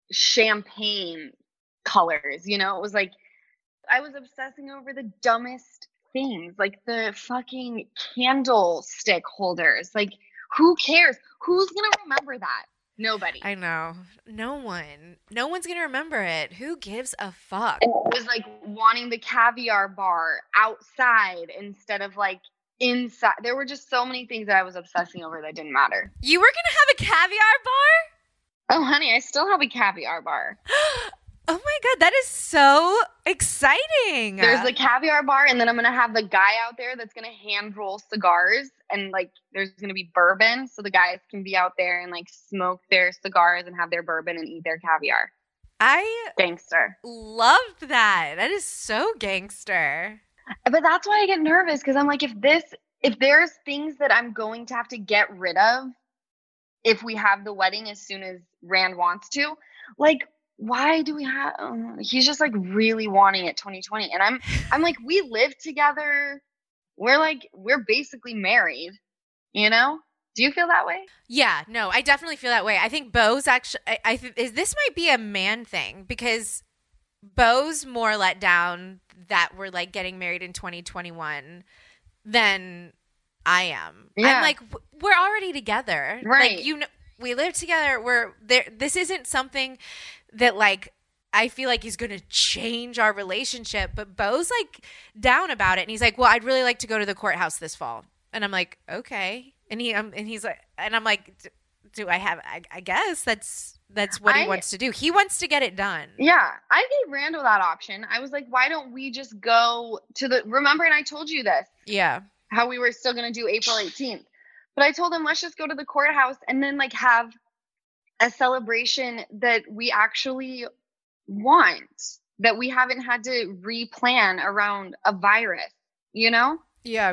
Speaker 2: champagne colors, you know? It was like I was obsessing over the dumbest things, like the fucking candlestick holders. Like who cares? Who's going to remember that? Nobody.
Speaker 1: I know. No one. No one's going to remember it. Who gives a fuck?
Speaker 2: And it was like wanting the caviar bar outside instead of like inside. There were just so many things that I was obsessing over that didn't matter.
Speaker 1: You were going to have a caviar bar?
Speaker 2: Oh, honey, I still have a caviar bar.
Speaker 1: Oh my God, that is so exciting.
Speaker 2: There's the caviar bar, and then I'm going to have the guy out there that's going to hand roll cigars, and like there's going to be bourbon, so the guys can be out there and like smoke their cigars and have their bourbon and eat their caviar.
Speaker 1: I
Speaker 2: Gangster.
Speaker 1: loved that. That is so gangster.
Speaker 2: But that's why I get nervous, because I'm like, if this, if there's things that I'm going to have to get rid of if we have the wedding as soon as Rand wants to, like, why do we have, um, he's just like really wanting it twenty twenty. And I'm, I'm like, we live together. We're like, we're basically married, you know? Do you feel that way?
Speaker 1: Yeah, no, I definitely feel that way. I think Bo's actually, I, I th- is this might be a man thing because Bo's more let down that we're like getting married in twenty twenty-one than I am.
Speaker 2: Yeah.
Speaker 1: I'm like, w- we're already together.
Speaker 2: Right.
Speaker 1: Like, you know, we live together. We're there. This isn't something that like I feel like is going to change our relationship. But Bo's like down about it, and he's like, "Well, I'd really like to go to the courthouse this fall." And I'm like, "Okay." And he um, and he's like, and I'm like, "Do I have? I, I guess that's that's what he
Speaker 2: I-
Speaker 1: wants to do. He wants to get it done."
Speaker 2: Yeah. I gave Randall that option. I was like, why don't we just go to the, remember, and I told you this,
Speaker 1: Yeah.
Speaker 2: how we were still going to do April eighteenth. But I told him, let's just go to the courthouse and then like have a celebration that we actually want, that we haven't had to replan around a virus, you know?
Speaker 1: Yeah.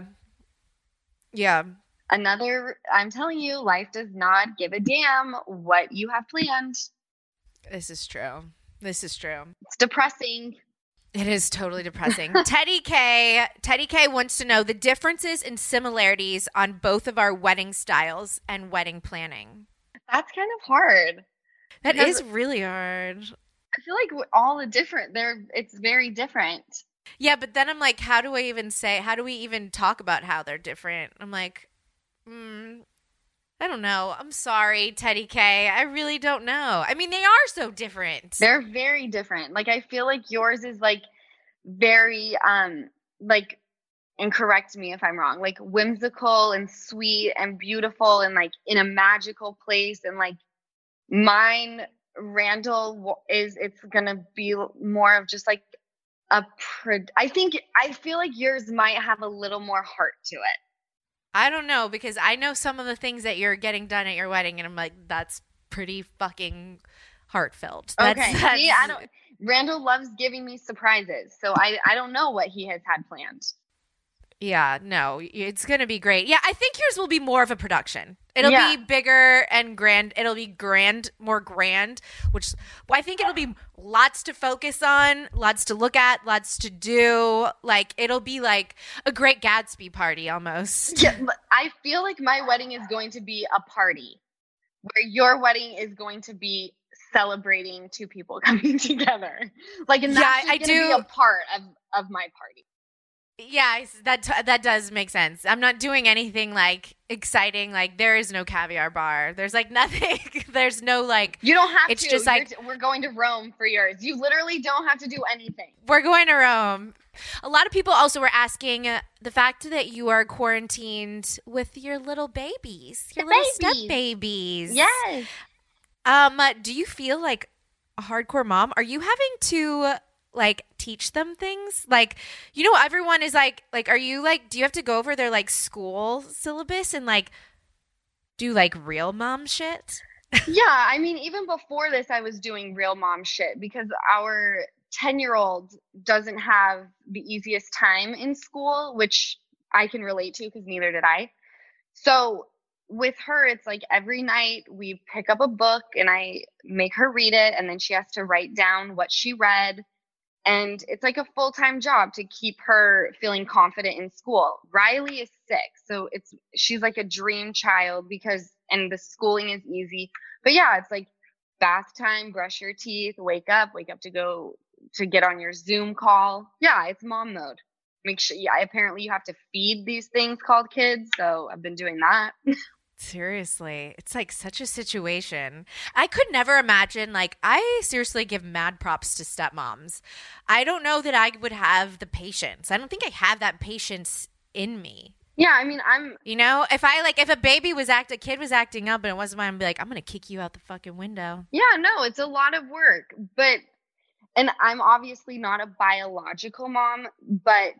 Speaker 1: Yeah.
Speaker 2: Another, I'm telling you, life does not give a damn what you have planned.
Speaker 1: This is true. This is true.
Speaker 2: It's depressing.
Speaker 1: It is totally depressing. Teddy K, Teddy K wants to know the differences and similarities on both of our wedding styles and wedding planning.
Speaker 2: That's kind of hard.
Speaker 1: That
Speaker 2: Because-
Speaker 1: is really hard.
Speaker 2: I feel like w- all the different, they're, it's very different.
Speaker 1: Yeah, but then I'm like, how do I even say, how do we even talk about how they're different? I'm like, hmm, I don't know. I'm sorry, Teddy K. I really don't know. I mean, they are so different.
Speaker 2: They're very different. Like, I feel like yours is like very, um, like, and correct me if I'm wrong, like whimsical and sweet and beautiful and like in a magical place. And like mine, Randall, w- is, it's going to be more of just like a, pro- I think, I feel like yours might have a little more heart to it.
Speaker 1: I don't know, because I know some of the things that you're getting done at your wedding, and I'm like, that's pretty fucking heartfelt. That's,
Speaker 2: Okay.
Speaker 1: that's,
Speaker 2: See, I don't. Randall loves giving me surprises, so I I don't know what he has had planned.
Speaker 1: Yeah, no, it's going to be great. Yeah, I think yours will be more of a production. It'll
Speaker 2: Yeah.
Speaker 1: be bigger and grand. It'll be grand, more grand, which well, I think it'll be lots to focus on, lots to look at, lots to do. Like, it'll be like a Great Gatsby party almost.
Speaker 2: Yeah, but I feel like my wedding is going to be a party, where your wedding is going to be celebrating two people coming together. Like, and that's
Speaker 1: Yeah, I
Speaker 2: going to be
Speaker 1: do-
Speaker 2: a part of, of my party.
Speaker 1: Yeah, I s- that t- that does make sense. I'm not doing anything like exciting. Like, there is no caviar bar. There's like nothing. There's no like.
Speaker 2: You don't have
Speaker 1: It's
Speaker 2: to.
Speaker 1: just
Speaker 2: You're
Speaker 1: like-
Speaker 2: t- we're going to Rome for yours. You literally don't have to do anything.
Speaker 1: We're going to Rome. A lot of people also were asking uh, the fact that you are quarantined with your little babies, your
Speaker 2: The
Speaker 1: little
Speaker 2: babies.
Speaker 1: step babies.
Speaker 2: Yes.
Speaker 1: Um, uh, do you feel like a hardcore mom? Are you having to like teach them things? Like, you know, everyone is like, like, are you like, do you have to go over their like school syllabus and like do like real mom shit?
Speaker 2: Yeah, I mean, even before this, I was doing real mom shit because our ten year old doesn't have the easiest time in school, which I can relate to because neither did I. So with her, it's like every night we pick up a book and I make her read it, and then she has to write down what she read. And it's like a full-time job to keep her feeling confident in school. Riley is six, so it's she's like a dream child because and the schooling is easy. But yeah, it's like bath time, brush your teeth, wake up, wake up to go to get on your Zoom call. Yeah, it's mom mode. Make sure yeah, apparently you have to feed these things called kids, so I've been doing that.
Speaker 1: Seriously, it's like such a situation. I could never imagine, like, I seriously give mad props to stepmoms. I don't know that I would have the patience. I don't think I have that patience in me.
Speaker 2: Yeah, I mean, I'm
Speaker 1: You know, if I like, if a baby was act, a kid was acting up and it wasn't mine, I'd be like, I'm going to kick you out the fucking window.
Speaker 2: yeah, no, it's a lot of work. But and I'm obviously not a biological mom, but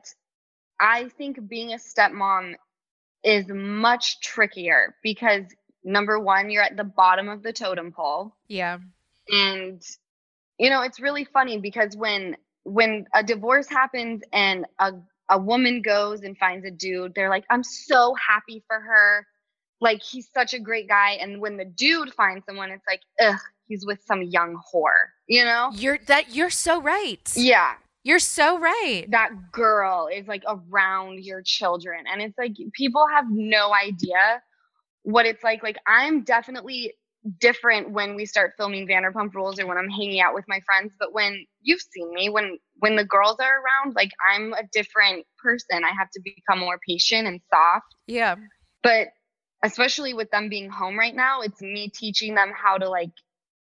Speaker 2: I think being a stepmom is much trickier because number one, you're at the bottom of the totem pole.
Speaker 1: Yeah.
Speaker 2: And you know, it's really funny because when when a divorce happens and a a woman goes and finds a dude, they're like, I'm so happy for her. Like, he's such a great guy. And when the dude finds someone, it's like, ugh, he's with some young whore, you know?
Speaker 1: You're that you're so right.
Speaker 2: Yeah.
Speaker 1: You're so right.
Speaker 2: That girl is like around your children. And it's like people have no idea what it's like. Like, I'm definitely different when we start filming Vanderpump Rules or when I'm hanging out with my friends. But when you've seen me, when when the girls are around, like, I'm a different person. I have to become more patient and soft.
Speaker 1: Yeah.
Speaker 2: But especially with them being home right now, it's me teaching them how to like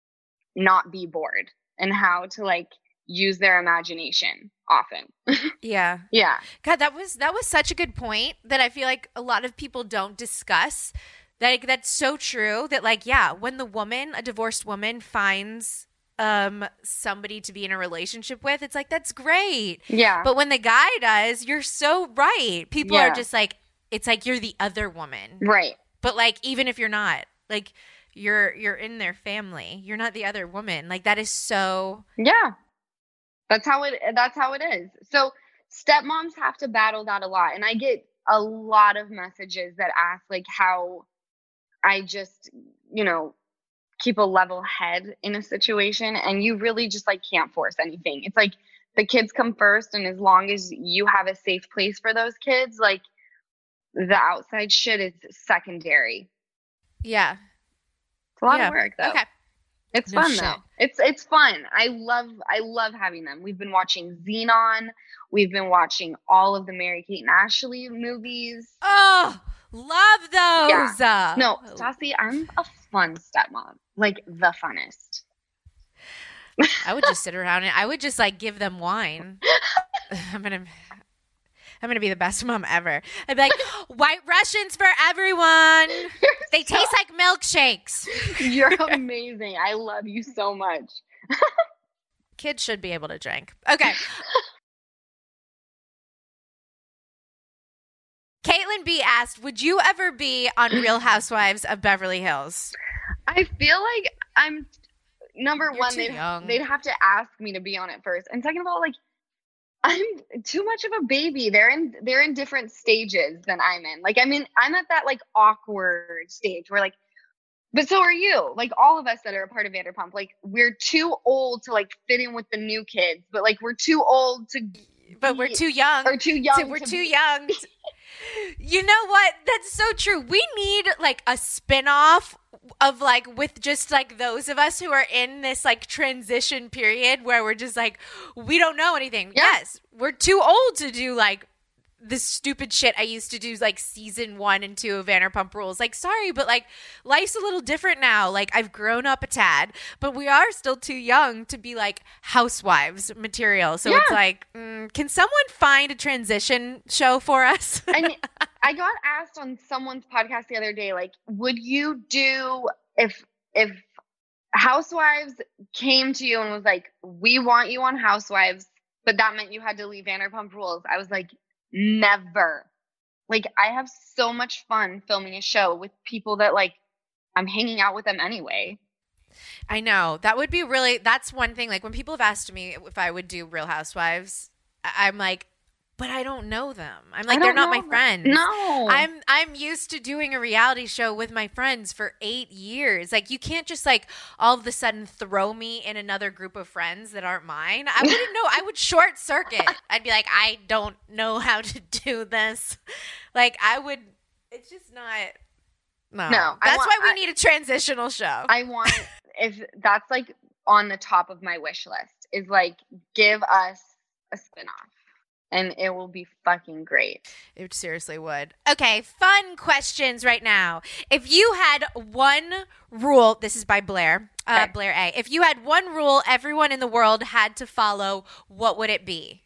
Speaker 2: not be bored and how to like use their imagination often.
Speaker 1: Yeah.
Speaker 2: Yeah.
Speaker 1: God, that was that was such a good point that I feel like a lot of people don't discuss. Like, that's so true that, like, yeah, when the woman, a divorced woman, finds um somebody to be in a relationship with, it's like, that's great.
Speaker 2: Yeah.
Speaker 1: But when the guy does, you're so right. People
Speaker 2: Yeah.
Speaker 1: are just like, it's like you're the other woman.
Speaker 2: Right.
Speaker 1: But like, even if you're not, like, you're you're in their family. You're not the other woman. Like, that is so
Speaker 2: Yeah. That's how it that's how it is. So stepmoms have to battle that a lot. And I get a lot of messages that ask like how I just, you know, keep a level head in a situation, and you really just like can't force anything. It's like the kids come first, and as long as you have a safe place for those kids, like the outside shit is secondary.
Speaker 1: yeah.
Speaker 2: It's a lot
Speaker 1: Yeah.
Speaker 2: of work though.
Speaker 1: Okay.
Speaker 2: It's
Speaker 1: No
Speaker 2: fun
Speaker 1: shit.
Speaker 2: though. It's it's fun. I love I love having them. We've been watching Xenon. We've been watching all of the Mary Kate and Ashley movies.
Speaker 1: Oh, love those. Uh,
Speaker 2: No, Stassi, I'm a fun stepmom. Like the funnest.
Speaker 1: I would just sit around and I would just like give them wine. I'm gonna, I'm gonna be the best mom ever. I'd be like, White Russians for everyone. They taste like milkshakes.
Speaker 2: You're amazing. I love you so much.
Speaker 1: Kids should be able to drink. Okay. Caitlin Shannon B asked, would you ever be on Real Housewives of Beverly Hills?
Speaker 2: I feel like I'm number
Speaker 1: You're
Speaker 2: one.
Speaker 1: too
Speaker 2: They'd,
Speaker 1: young.
Speaker 2: they'd have to ask me to be on it first, and second of all, like I'm too much of a baby. They're in they're in different stages than I'm in. Like I mean, I'm at that like awkward stage where like, but so are you. Like all of us that are a part of Vanderpump. Like we're too old to like fit in with the new kids, but like we're too old to.
Speaker 1: But
Speaker 2: be,
Speaker 1: we're too young.
Speaker 2: Or too young.
Speaker 1: To, we're
Speaker 2: to
Speaker 1: too
Speaker 2: be,
Speaker 1: young. To, you know what? That's so true. We need like a spinoff of like with just like those of us who are in this like transition period where we're just like, we don't know anything.
Speaker 2: Yeah.
Speaker 1: Yes, we're too old to do like this stupid shit I used to do like season one and two of Vanderpump Rules. Like, sorry, but like life's a little different now. Like I've grown up a tad, but we are still too young to be like housewives material. So
Speaker 2: Yeah.
Speaker 1: it's like, mm, can someone find a transition show for us?
Speaker 2: And I got asked on someone's podcast the other day, like, would you do if if Housewives came to you and was like, we want you on Housewives, but that meant you had to leave Vanderpump Rules? I was like, never. Like, I have so much fun filming a show with people that like I'm hanging out with them anyway.
Speaker 1: I know. That would be really, that's one thing. Like when people have asked me if I would do Real Housewives, I- I'm like, but I don't know them. I'm like,
Speaker 2: I
Speaker 1: they're
Speaker 2: don't
Speaker 1: not
Speaker 2: know
Speaker 1: my friends.
Speaker 2: No.
Speaker 1: I'm I'm used to doing a reality show with my friends for eight years. Like you can't just like all of a sudden throw me in another group of friends that aren't mine. I wouldn't know. I would short circuit. I'd be like, I don't know how to do this. Like I would, it's just not, no.
Speaker 2: No, I
Speaker 1: That's
Speaker 2: want-
Speaker 1: why we
Speaker 2: I-
Speaker 1: need a transitional show.
Speaker 2: I want, if that's like on the top of my wish list, is like give us a spinoff. And it will be fucking great.
Speaker 1: It seriously would. Okay, fun questions right now. If you had one rule, this is by Blair, uh,
Speaker 2: Okay.
Speaker 1: Blair A. If you had one rule everyone in the world had to follow, what would it be?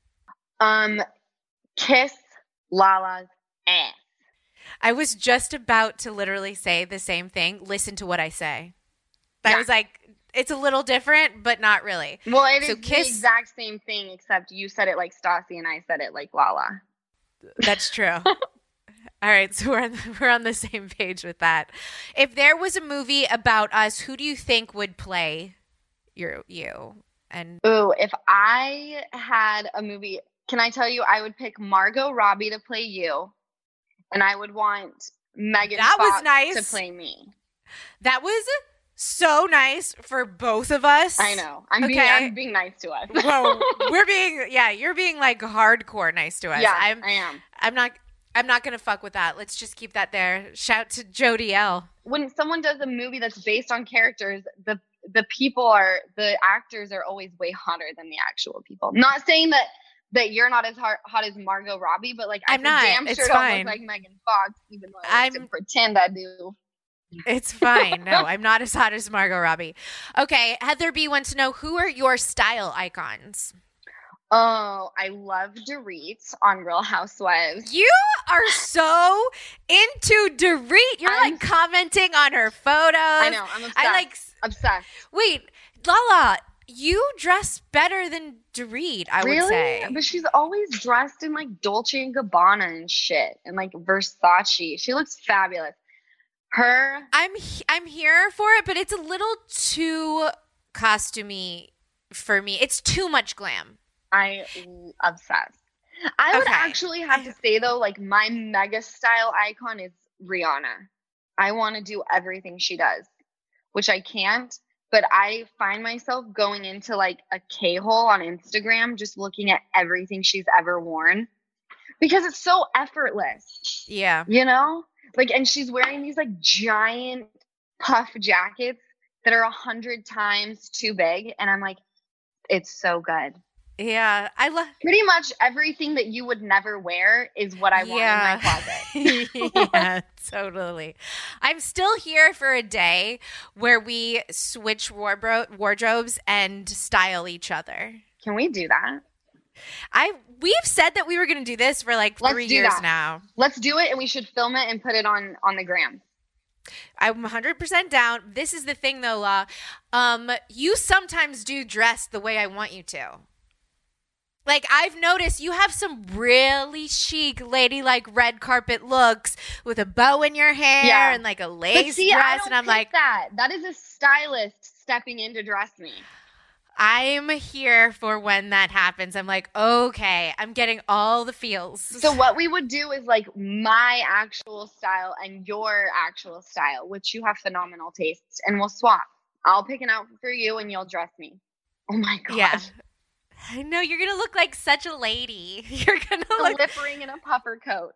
Speaker 2: Um, kiss Lala's ass.
Speaker 1: I was just about to literally say the same thing. Listen to what I say. I
Speaker 2: Yeah.
Speaker 1: was like, it's a little different, but not really.
Speaker 2: Well, it is
Speaker 1: So
Speaker 2: the
Speaker 1: kiss-
Speaker 2: exact same thing, except you said it like Stassi and I said it like Lala.
Speaker 1: That's true. All right, so we're on, we're on the same page with that. If there was a movie about us, who do you think would play your you? And
Speaker 2: Ooh, if I had a movie, can I tell you, I would pick Margot Robbie to play you, and I would want Megan
Speaker 1: That was
Speaker 2: Fox
Speaker 1: nice.
Speaker 2: to play me.
Speaker 1: that was so nice for both of us.
Speaker 2: I know. I'm being
Speaker 1: Okay.
Speaker 2: I'm being nice to us.
Speaker 1: Well, we're being yeah, you're being like hardcore nice to us.
Speaker 2: yeah,
Speaker 1: I'm
Speaker 2: I am.
Speaker 1: I'm not I'm not gonna fuck with that. Let's just keep that there. Shout to Jody L.
Speaker 2: When someone does a movie that's based on characters, the the people are the actors are always way hotter than the actual people. Not saying that that you're not as hot, hot as Margot Robbie, but like I
Speaker 1: I'm
Speaker 2: for
Speaker 1: not.
Speaker 2: damn
Speaker 1: It's
Speaker 2: sure don't
Speaker 1: fine.
Speaker 2: look like Megan Fox, even though I like to
Speaker 1: I'm-
Speaker 2: pretend I do.
Speaker 1: It's fine. No, I'm not as hot as Margot Robbie. Okay, Heather B wants to know, who are your style icons?
Speaker 2: Oh, I love Dorit on Real Housewives.
Speaker 1: You are so into Dorit. You're
Speaker 2: I'm-
Speaker 1: like commenting on her photos.
Speaker 2: I know, I'm obsessed.
Speaker 1: I like.
Speaker 2: obsessed.
Speaker 1: Wait, Lala, you dress better than Dorit, I
Speaker 2: really?
Speaker 1: would say.
Speaker 2: But she's always dressed in like Dolce and Gabbana and shit, and like Versace. She looks fabulous. Her,
Speaker 1: I'm he- I'm here for it, but it's a little too costumey for me. It's too much glam.
Speaker 2: I l- obsessed. I would
Speaker 1: Okay.
Speaker 2: actually have
Speaker 1: I-
Speaker 2: to say though, like my mega style icon is Rihanna. I want to do everything she does, which I can't. But I find myself going into like a K-hole on Instagram, just looking at everything she's ever worn because it's so effortless,
Speaker 1: Yeah.
Speaker 2: you know? Like, and she's wearing these like giant puff jackets that are a hundred times too big. And I'm like, it's so good.
Speaker 1: Yeah. I love
Speaker 2: Pretty much everything that you would never wear is what I want in my closet.
Speaker 1: Yeah, totally. I'm still here for a day where we switch wardrobe wardrobes and style each other.
Speaker 2: Can we do that?
Speaker 1: I we've said that we were going to do this for like
Speaker 2: Let's
Speaker 1: three
Speaker 2: do
Speaker 1: years
Speaker 2: that.
Speaker 1: now.
Speaker 2: Let's do it, and we should film it and put it on on the gram.
Speaker 1: I'm one hundred percent down. This is the thing though, La. Um, you sometimes do dress the way I want you to. Like, I've noticed you have some really chic, ladylike red carpet looks with a bow in your hair
Speaker 2: Yeah.
Speaker 1: and like a
Speaker 2: But
Speaker 1: lace
Speaker 2: see, I
Speaker 1: dress.
Speaker 2: don't
Speaker 1: And I'm
Speaker 2: pick
Speaker 1: like,
Speaker 2: that. That is a stylist stepping in to dress me.
Speaker 1: I'm here for when that happens. I'm like, okay, I'm getting all the feels.
Speaker 2: So what we would do is like my actual style and your actual style, which you have phenomenal tastes, and we'll swap. I'll pick an outfit for you and you'll dress me. Oh my God.
Speaker 1: Yeah. I know, you're going to look like such a lady. You're going to
Speaker 2: A
Speaker 1: look
Speaker 2: lip ring and a puffer coat.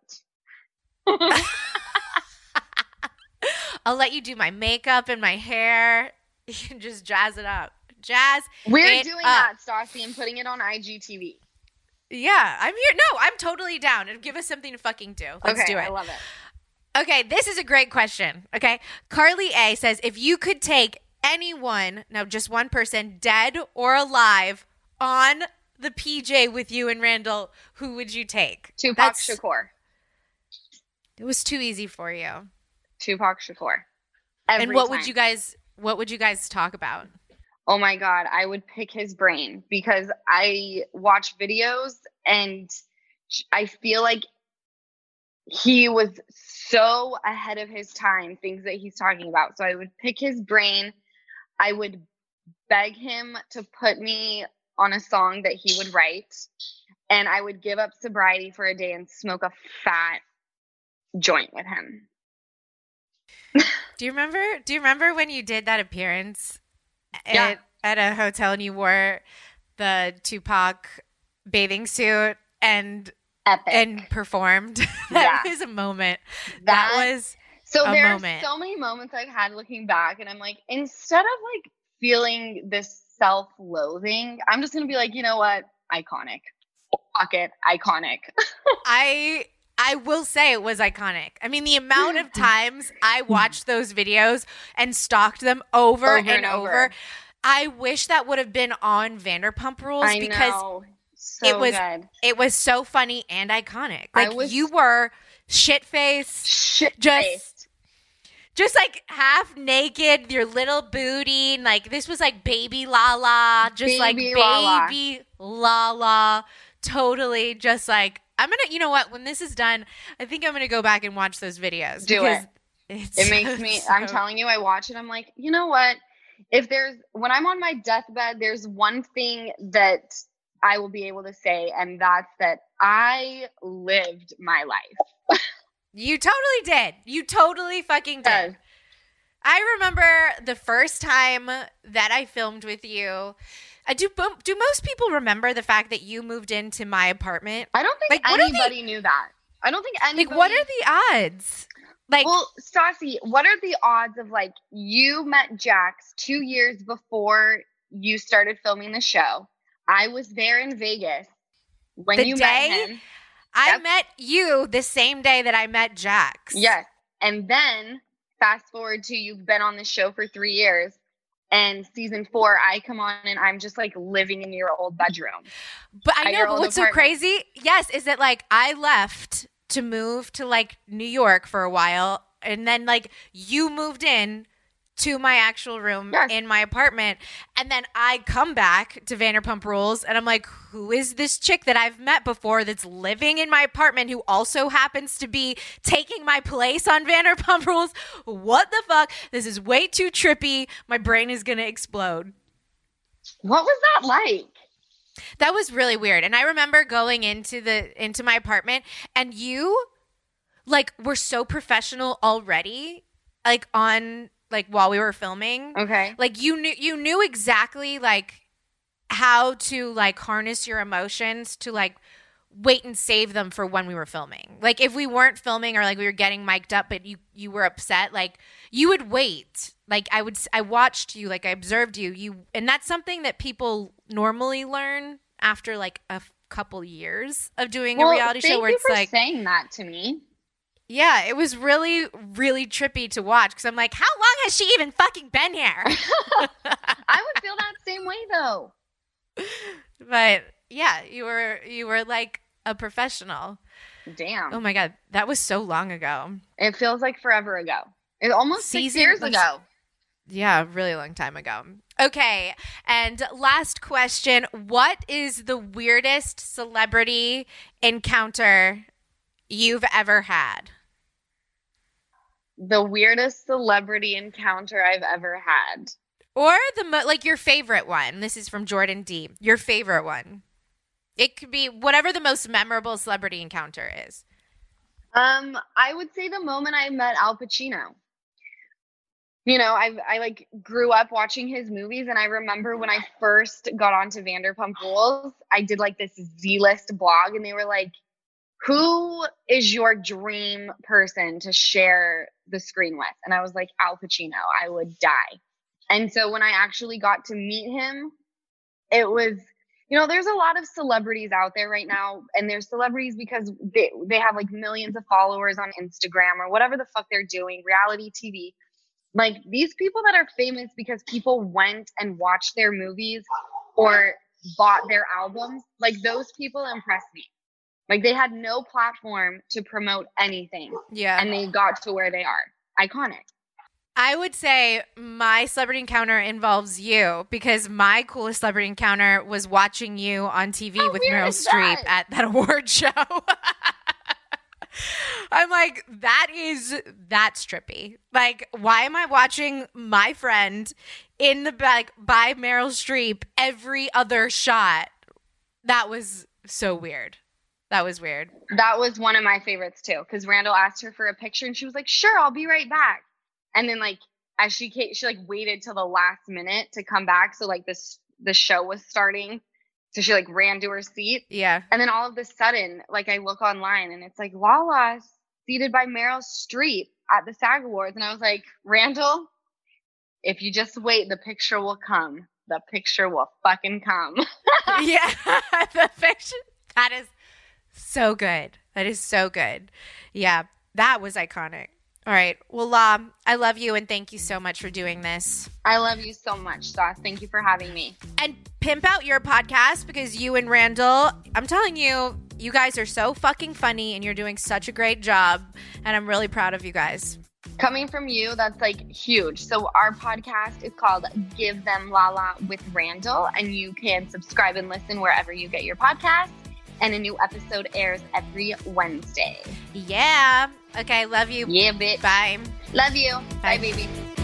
Speaker 1: I'll let you do my makeup and my hair. You can just jazz it up. Jazz.
Speaker 2: We're
Speaker 1: it
Speaker 2: doing
Speaker 1: up.
Speaker 2: that, Stassi, and putting it on I G T V.
Speaker 1: Yeah, I'm here. No, I'm totally down. Give us something to fucking do. Let's
Speaker 2: okay,
Speaker 1: do it.
Speaker 2: I love it.
Speaker 1: Okay, this is a great question. Okay. Carly A says, if you could take anyone, no, just one person, dead or alive, on the P J with you and Randall, who would you take?
Speaker 2: Tupac
Speaker 1: That's-
Speaker 2: Shakur.
Speaker 1: It was too easy for you.
Speaker 2: Tupac Shakur. Every
Speaker 1: and what
Speaker 2: time.
Speaker 1: would you guys what would you guys talk about?
Speaker 2: Oh my God, I would pick his brain because I watch videos and I feel like he was so ahead of his time, things that he's talking about. So I would pick his brain. I would beg him to put me on a song that he would write. And I would give up sobriety for a day and smoke a fat joint with him.
Speaker 1: Do you remember do you remember when you did that appearance
Speaker 2: Yeah.
Speaker 1: at, at a hotel and you wore the Tupac bathing suit and
Speaker 2: Epic.
Speaker 1: and performed? That
Speaker 2: Yeah.
Speaker 1: was a moment. That,
Speaker 2: That-
Speaker 1: was
Speaker 2: So
Speaker 1: a
Speaker 2: there's
Speaker 1: moment.
Speaker 2: so many moments I've had looking back, and I'm like, instead of like feeling this self-loathing, I'm just gonna be like, you know what? Iconic. Fuck it. Iconic.
Speaker 1: I I will say it was iconic. I mean, the amount of times I watched those videos and stalked them over,
Speaker 2: Over
Speaker 1: and,
Speaker 2: and
Speaker 1: over.
Speaker 2: over.
Speaker 1: I wish that would have been on Vanderpump Rules
Speaker 2: I
Speaker 1: because
Speaker 2: know. So
Speaker 1: it was
Speaker 2: good.
Speaker 1: it was so funny and iconic.
Speaker 2: I
Speaker 1: Like
Speaker 2: was-
Speaker 1: you were shit faced,
Speaker 2: Shit
Speaker 1: just
Speaker 2: faced.
Speaker 1: just like half naked, your little booty, and like this was like baby Lala, just like
Speaker 2: Baby Lala.
Speaker 1: baby Lala, totally just like I'm gonna, you know what? When this is done, I think I'm gonna go back and watch those videos.
Speaker 2: Do
Speaker 1: because
Speaker 2: it.
Speaker 1: It's
Speaker 2: It makes me, I'm
Speaker 1: so-
Speaker 2: telling you, I watch it. I'm like, you know what? If there's, when I'm on my deathbed, there's one thing that I will be able to say, and that's that I lived my life.
Speaker 1: You totally did. You totally fucking did.
Speaker 2: Yes.
Speaker 1: I remember the first time that I filmed with you. I do. Do most people remember the fact that you moved into my apartment?
Speaker 2: I don't think
Speaker 1: Like, what are
Speaker 2: anybody knew that. I don't think anybody.
Speaker 1: Like, what are the odds? Like,
Speaker 2: Well, Stassi, what are the odds of like you met Jax two years before you started filming the show? I was there in Vegas when
Speaker 1: The
Speaker 2: you
Speaker 1: day?
Speaker 2: met him.
Speaker 1: I
Speaker 2: Yep.
Speaker 1: met you the same day that I met Jax.
Speaker 2: Yes. And then fast forward to you've been on the show for three years. And season four, I come on and I'm just like living in your old bedroom.
Speaker 1: But I
Speaker 2: At
Speaker 1: know,
Speaker 2: your
Speaker 1: but
Speaker 2: old
Speaker 1: what's so
Speaker 2: apartment.
Speaker 1: crazy, yes, is that like I left to move to like New York for a while, and then like you moved in to my actual room
Speaker 2: Yes.
Speaker 1: in my apartment, and then I come back to Vanderpump Rules, and I'm like, who is this chick that I've met before that's living in my apartment who also happens to be taking my place on Vanderpump Rules? What the fuck? This is way too trippy. My brain is gonna explode.
Speaker 2: What was that like?
Speaker 1: That was really weird. And I remember going into the into my apartment and you like were so professional already, like on like while we were filming.
Speaker 2: Okay.
Speaker 1: Like you knew you knew exactly like how to like harness your emotions to like wait and save them for when we were filming. Like if we weren't filming or like we were getting mic'd up but you you were upset, like you would wait. Like I would I watched you, like I observed you. You and that's something that people normally learn after like a f- couple years of doing
Speaker 2: Well,
Speaker 1: a reality
Speaker 2: thank
Speaker 1: show where
Speaker 2: you
Speaker 1: it's
Speaker 2: for
Speaker 1: like
Speaker 2: saying that to me.
Speaker 1: yeah, it was really really trippy to watch cuz I'm like, how long has she even fucking been here?
Speaker 2: I would feel that same way though.
Speaker 1: But yeah, you were you were like a professional.
Speaker 2: Damn.
Speaker 1: Oh my god, that was so long ago.
Speaker 2: It feels like forever ago. It almost
Speaker 1: Season-
Speaker 2: six years
Speaker 1: like-
Speaker 2: ago.
Speaker 1: Yeah, a really long time ago. Okay, and last question. What is the weirdest celebrity encounter you've ever had?
Speaker 2: The weirdest celebrity encounter I've ever had.
Speaker 1: Or the mo- like your favorite one. This is from Jordan D. Your favorite one. It could be whatever the most memorable celebrity encounter is.
Speaker 2: Um, I would say the moment I met Al Pacino. You know, I I like grew up watching his movies, and I remember when I first got onto Vanderpump Rules, I did like this Z-List blog, and they were like, "Who is your dream person to share the screen with?" And I was like, Al Pacino. I would die. And so when I actually got to meet him, it was, you know, there's a lot of celebrities out there right now, and there's celebrities because they they have like millions of followers on Instagram or whatever the fuck they're doing, reality T V. Like these people that are famous because people went and watched their movies or bought their albums, like those people impress me. Like they had no platform to promote anything.
Speaker 1: Yeah.
Speaker 2: And they got to where they are. Iconic.
Speaker 1: I would say my celebrity encounter involves you because my coolest celebrity encounter was watching you on T V
Speaker 2: How
Speaker 1: with
Speaker 2: weird
Speaker 1: Meryl
Speaker 2: is
Speaker 1: Streep
Speaker 2: that?
Speaker 1: at that award show. I'm like, that is, that's trippy. Like, why am I watching my friend in the back by Meryl Streep every other shot? That was so weird. That was weird.
Speaker 2: That was one of my favorites too, because Randall asked her for a picture and she was like, "Sure, I'll be right back." And then like as she came, she like waited till the last minute to come back. So like this the show was starting. So she like ran to her seat.
Speaker 1: Yeah.
Speaker 2: And then all of a sudden, like I look online and it's like Lala seated by Meryl Streep at the SAG Awards. And I was like, Randall, if you just wait, the picture will come. The picture will fucking come.
Speaker 1: Yeah. The picture. That is so good. That is so good. Yeah. That was iconic. All right. Well, La, I love you and thank you so much for doing this.
Speaker 2: I love you so much, Sauce. Thank you for having me.
Speaker 1: And pimp out your podcast because you and Randall, I'm telling you, you guys are so fucking funny and you're doing such a great job. And I'm really proud of you guys.
Speaker 2: Coming from you, that's like huge. So our podcast is called Give Them Lala with Randall, and you can subscribe and listen wherever you get your podcasts. And a new episode airs every Wednesday.
Speaker 1: Yeah. Okay. Love you.
Speaker 2: Yeah, bitch.
Speaker 1: Bye.
Speaker 2: Love you.
Speaker 1: Bye.
Speaker 2: Bye, baby.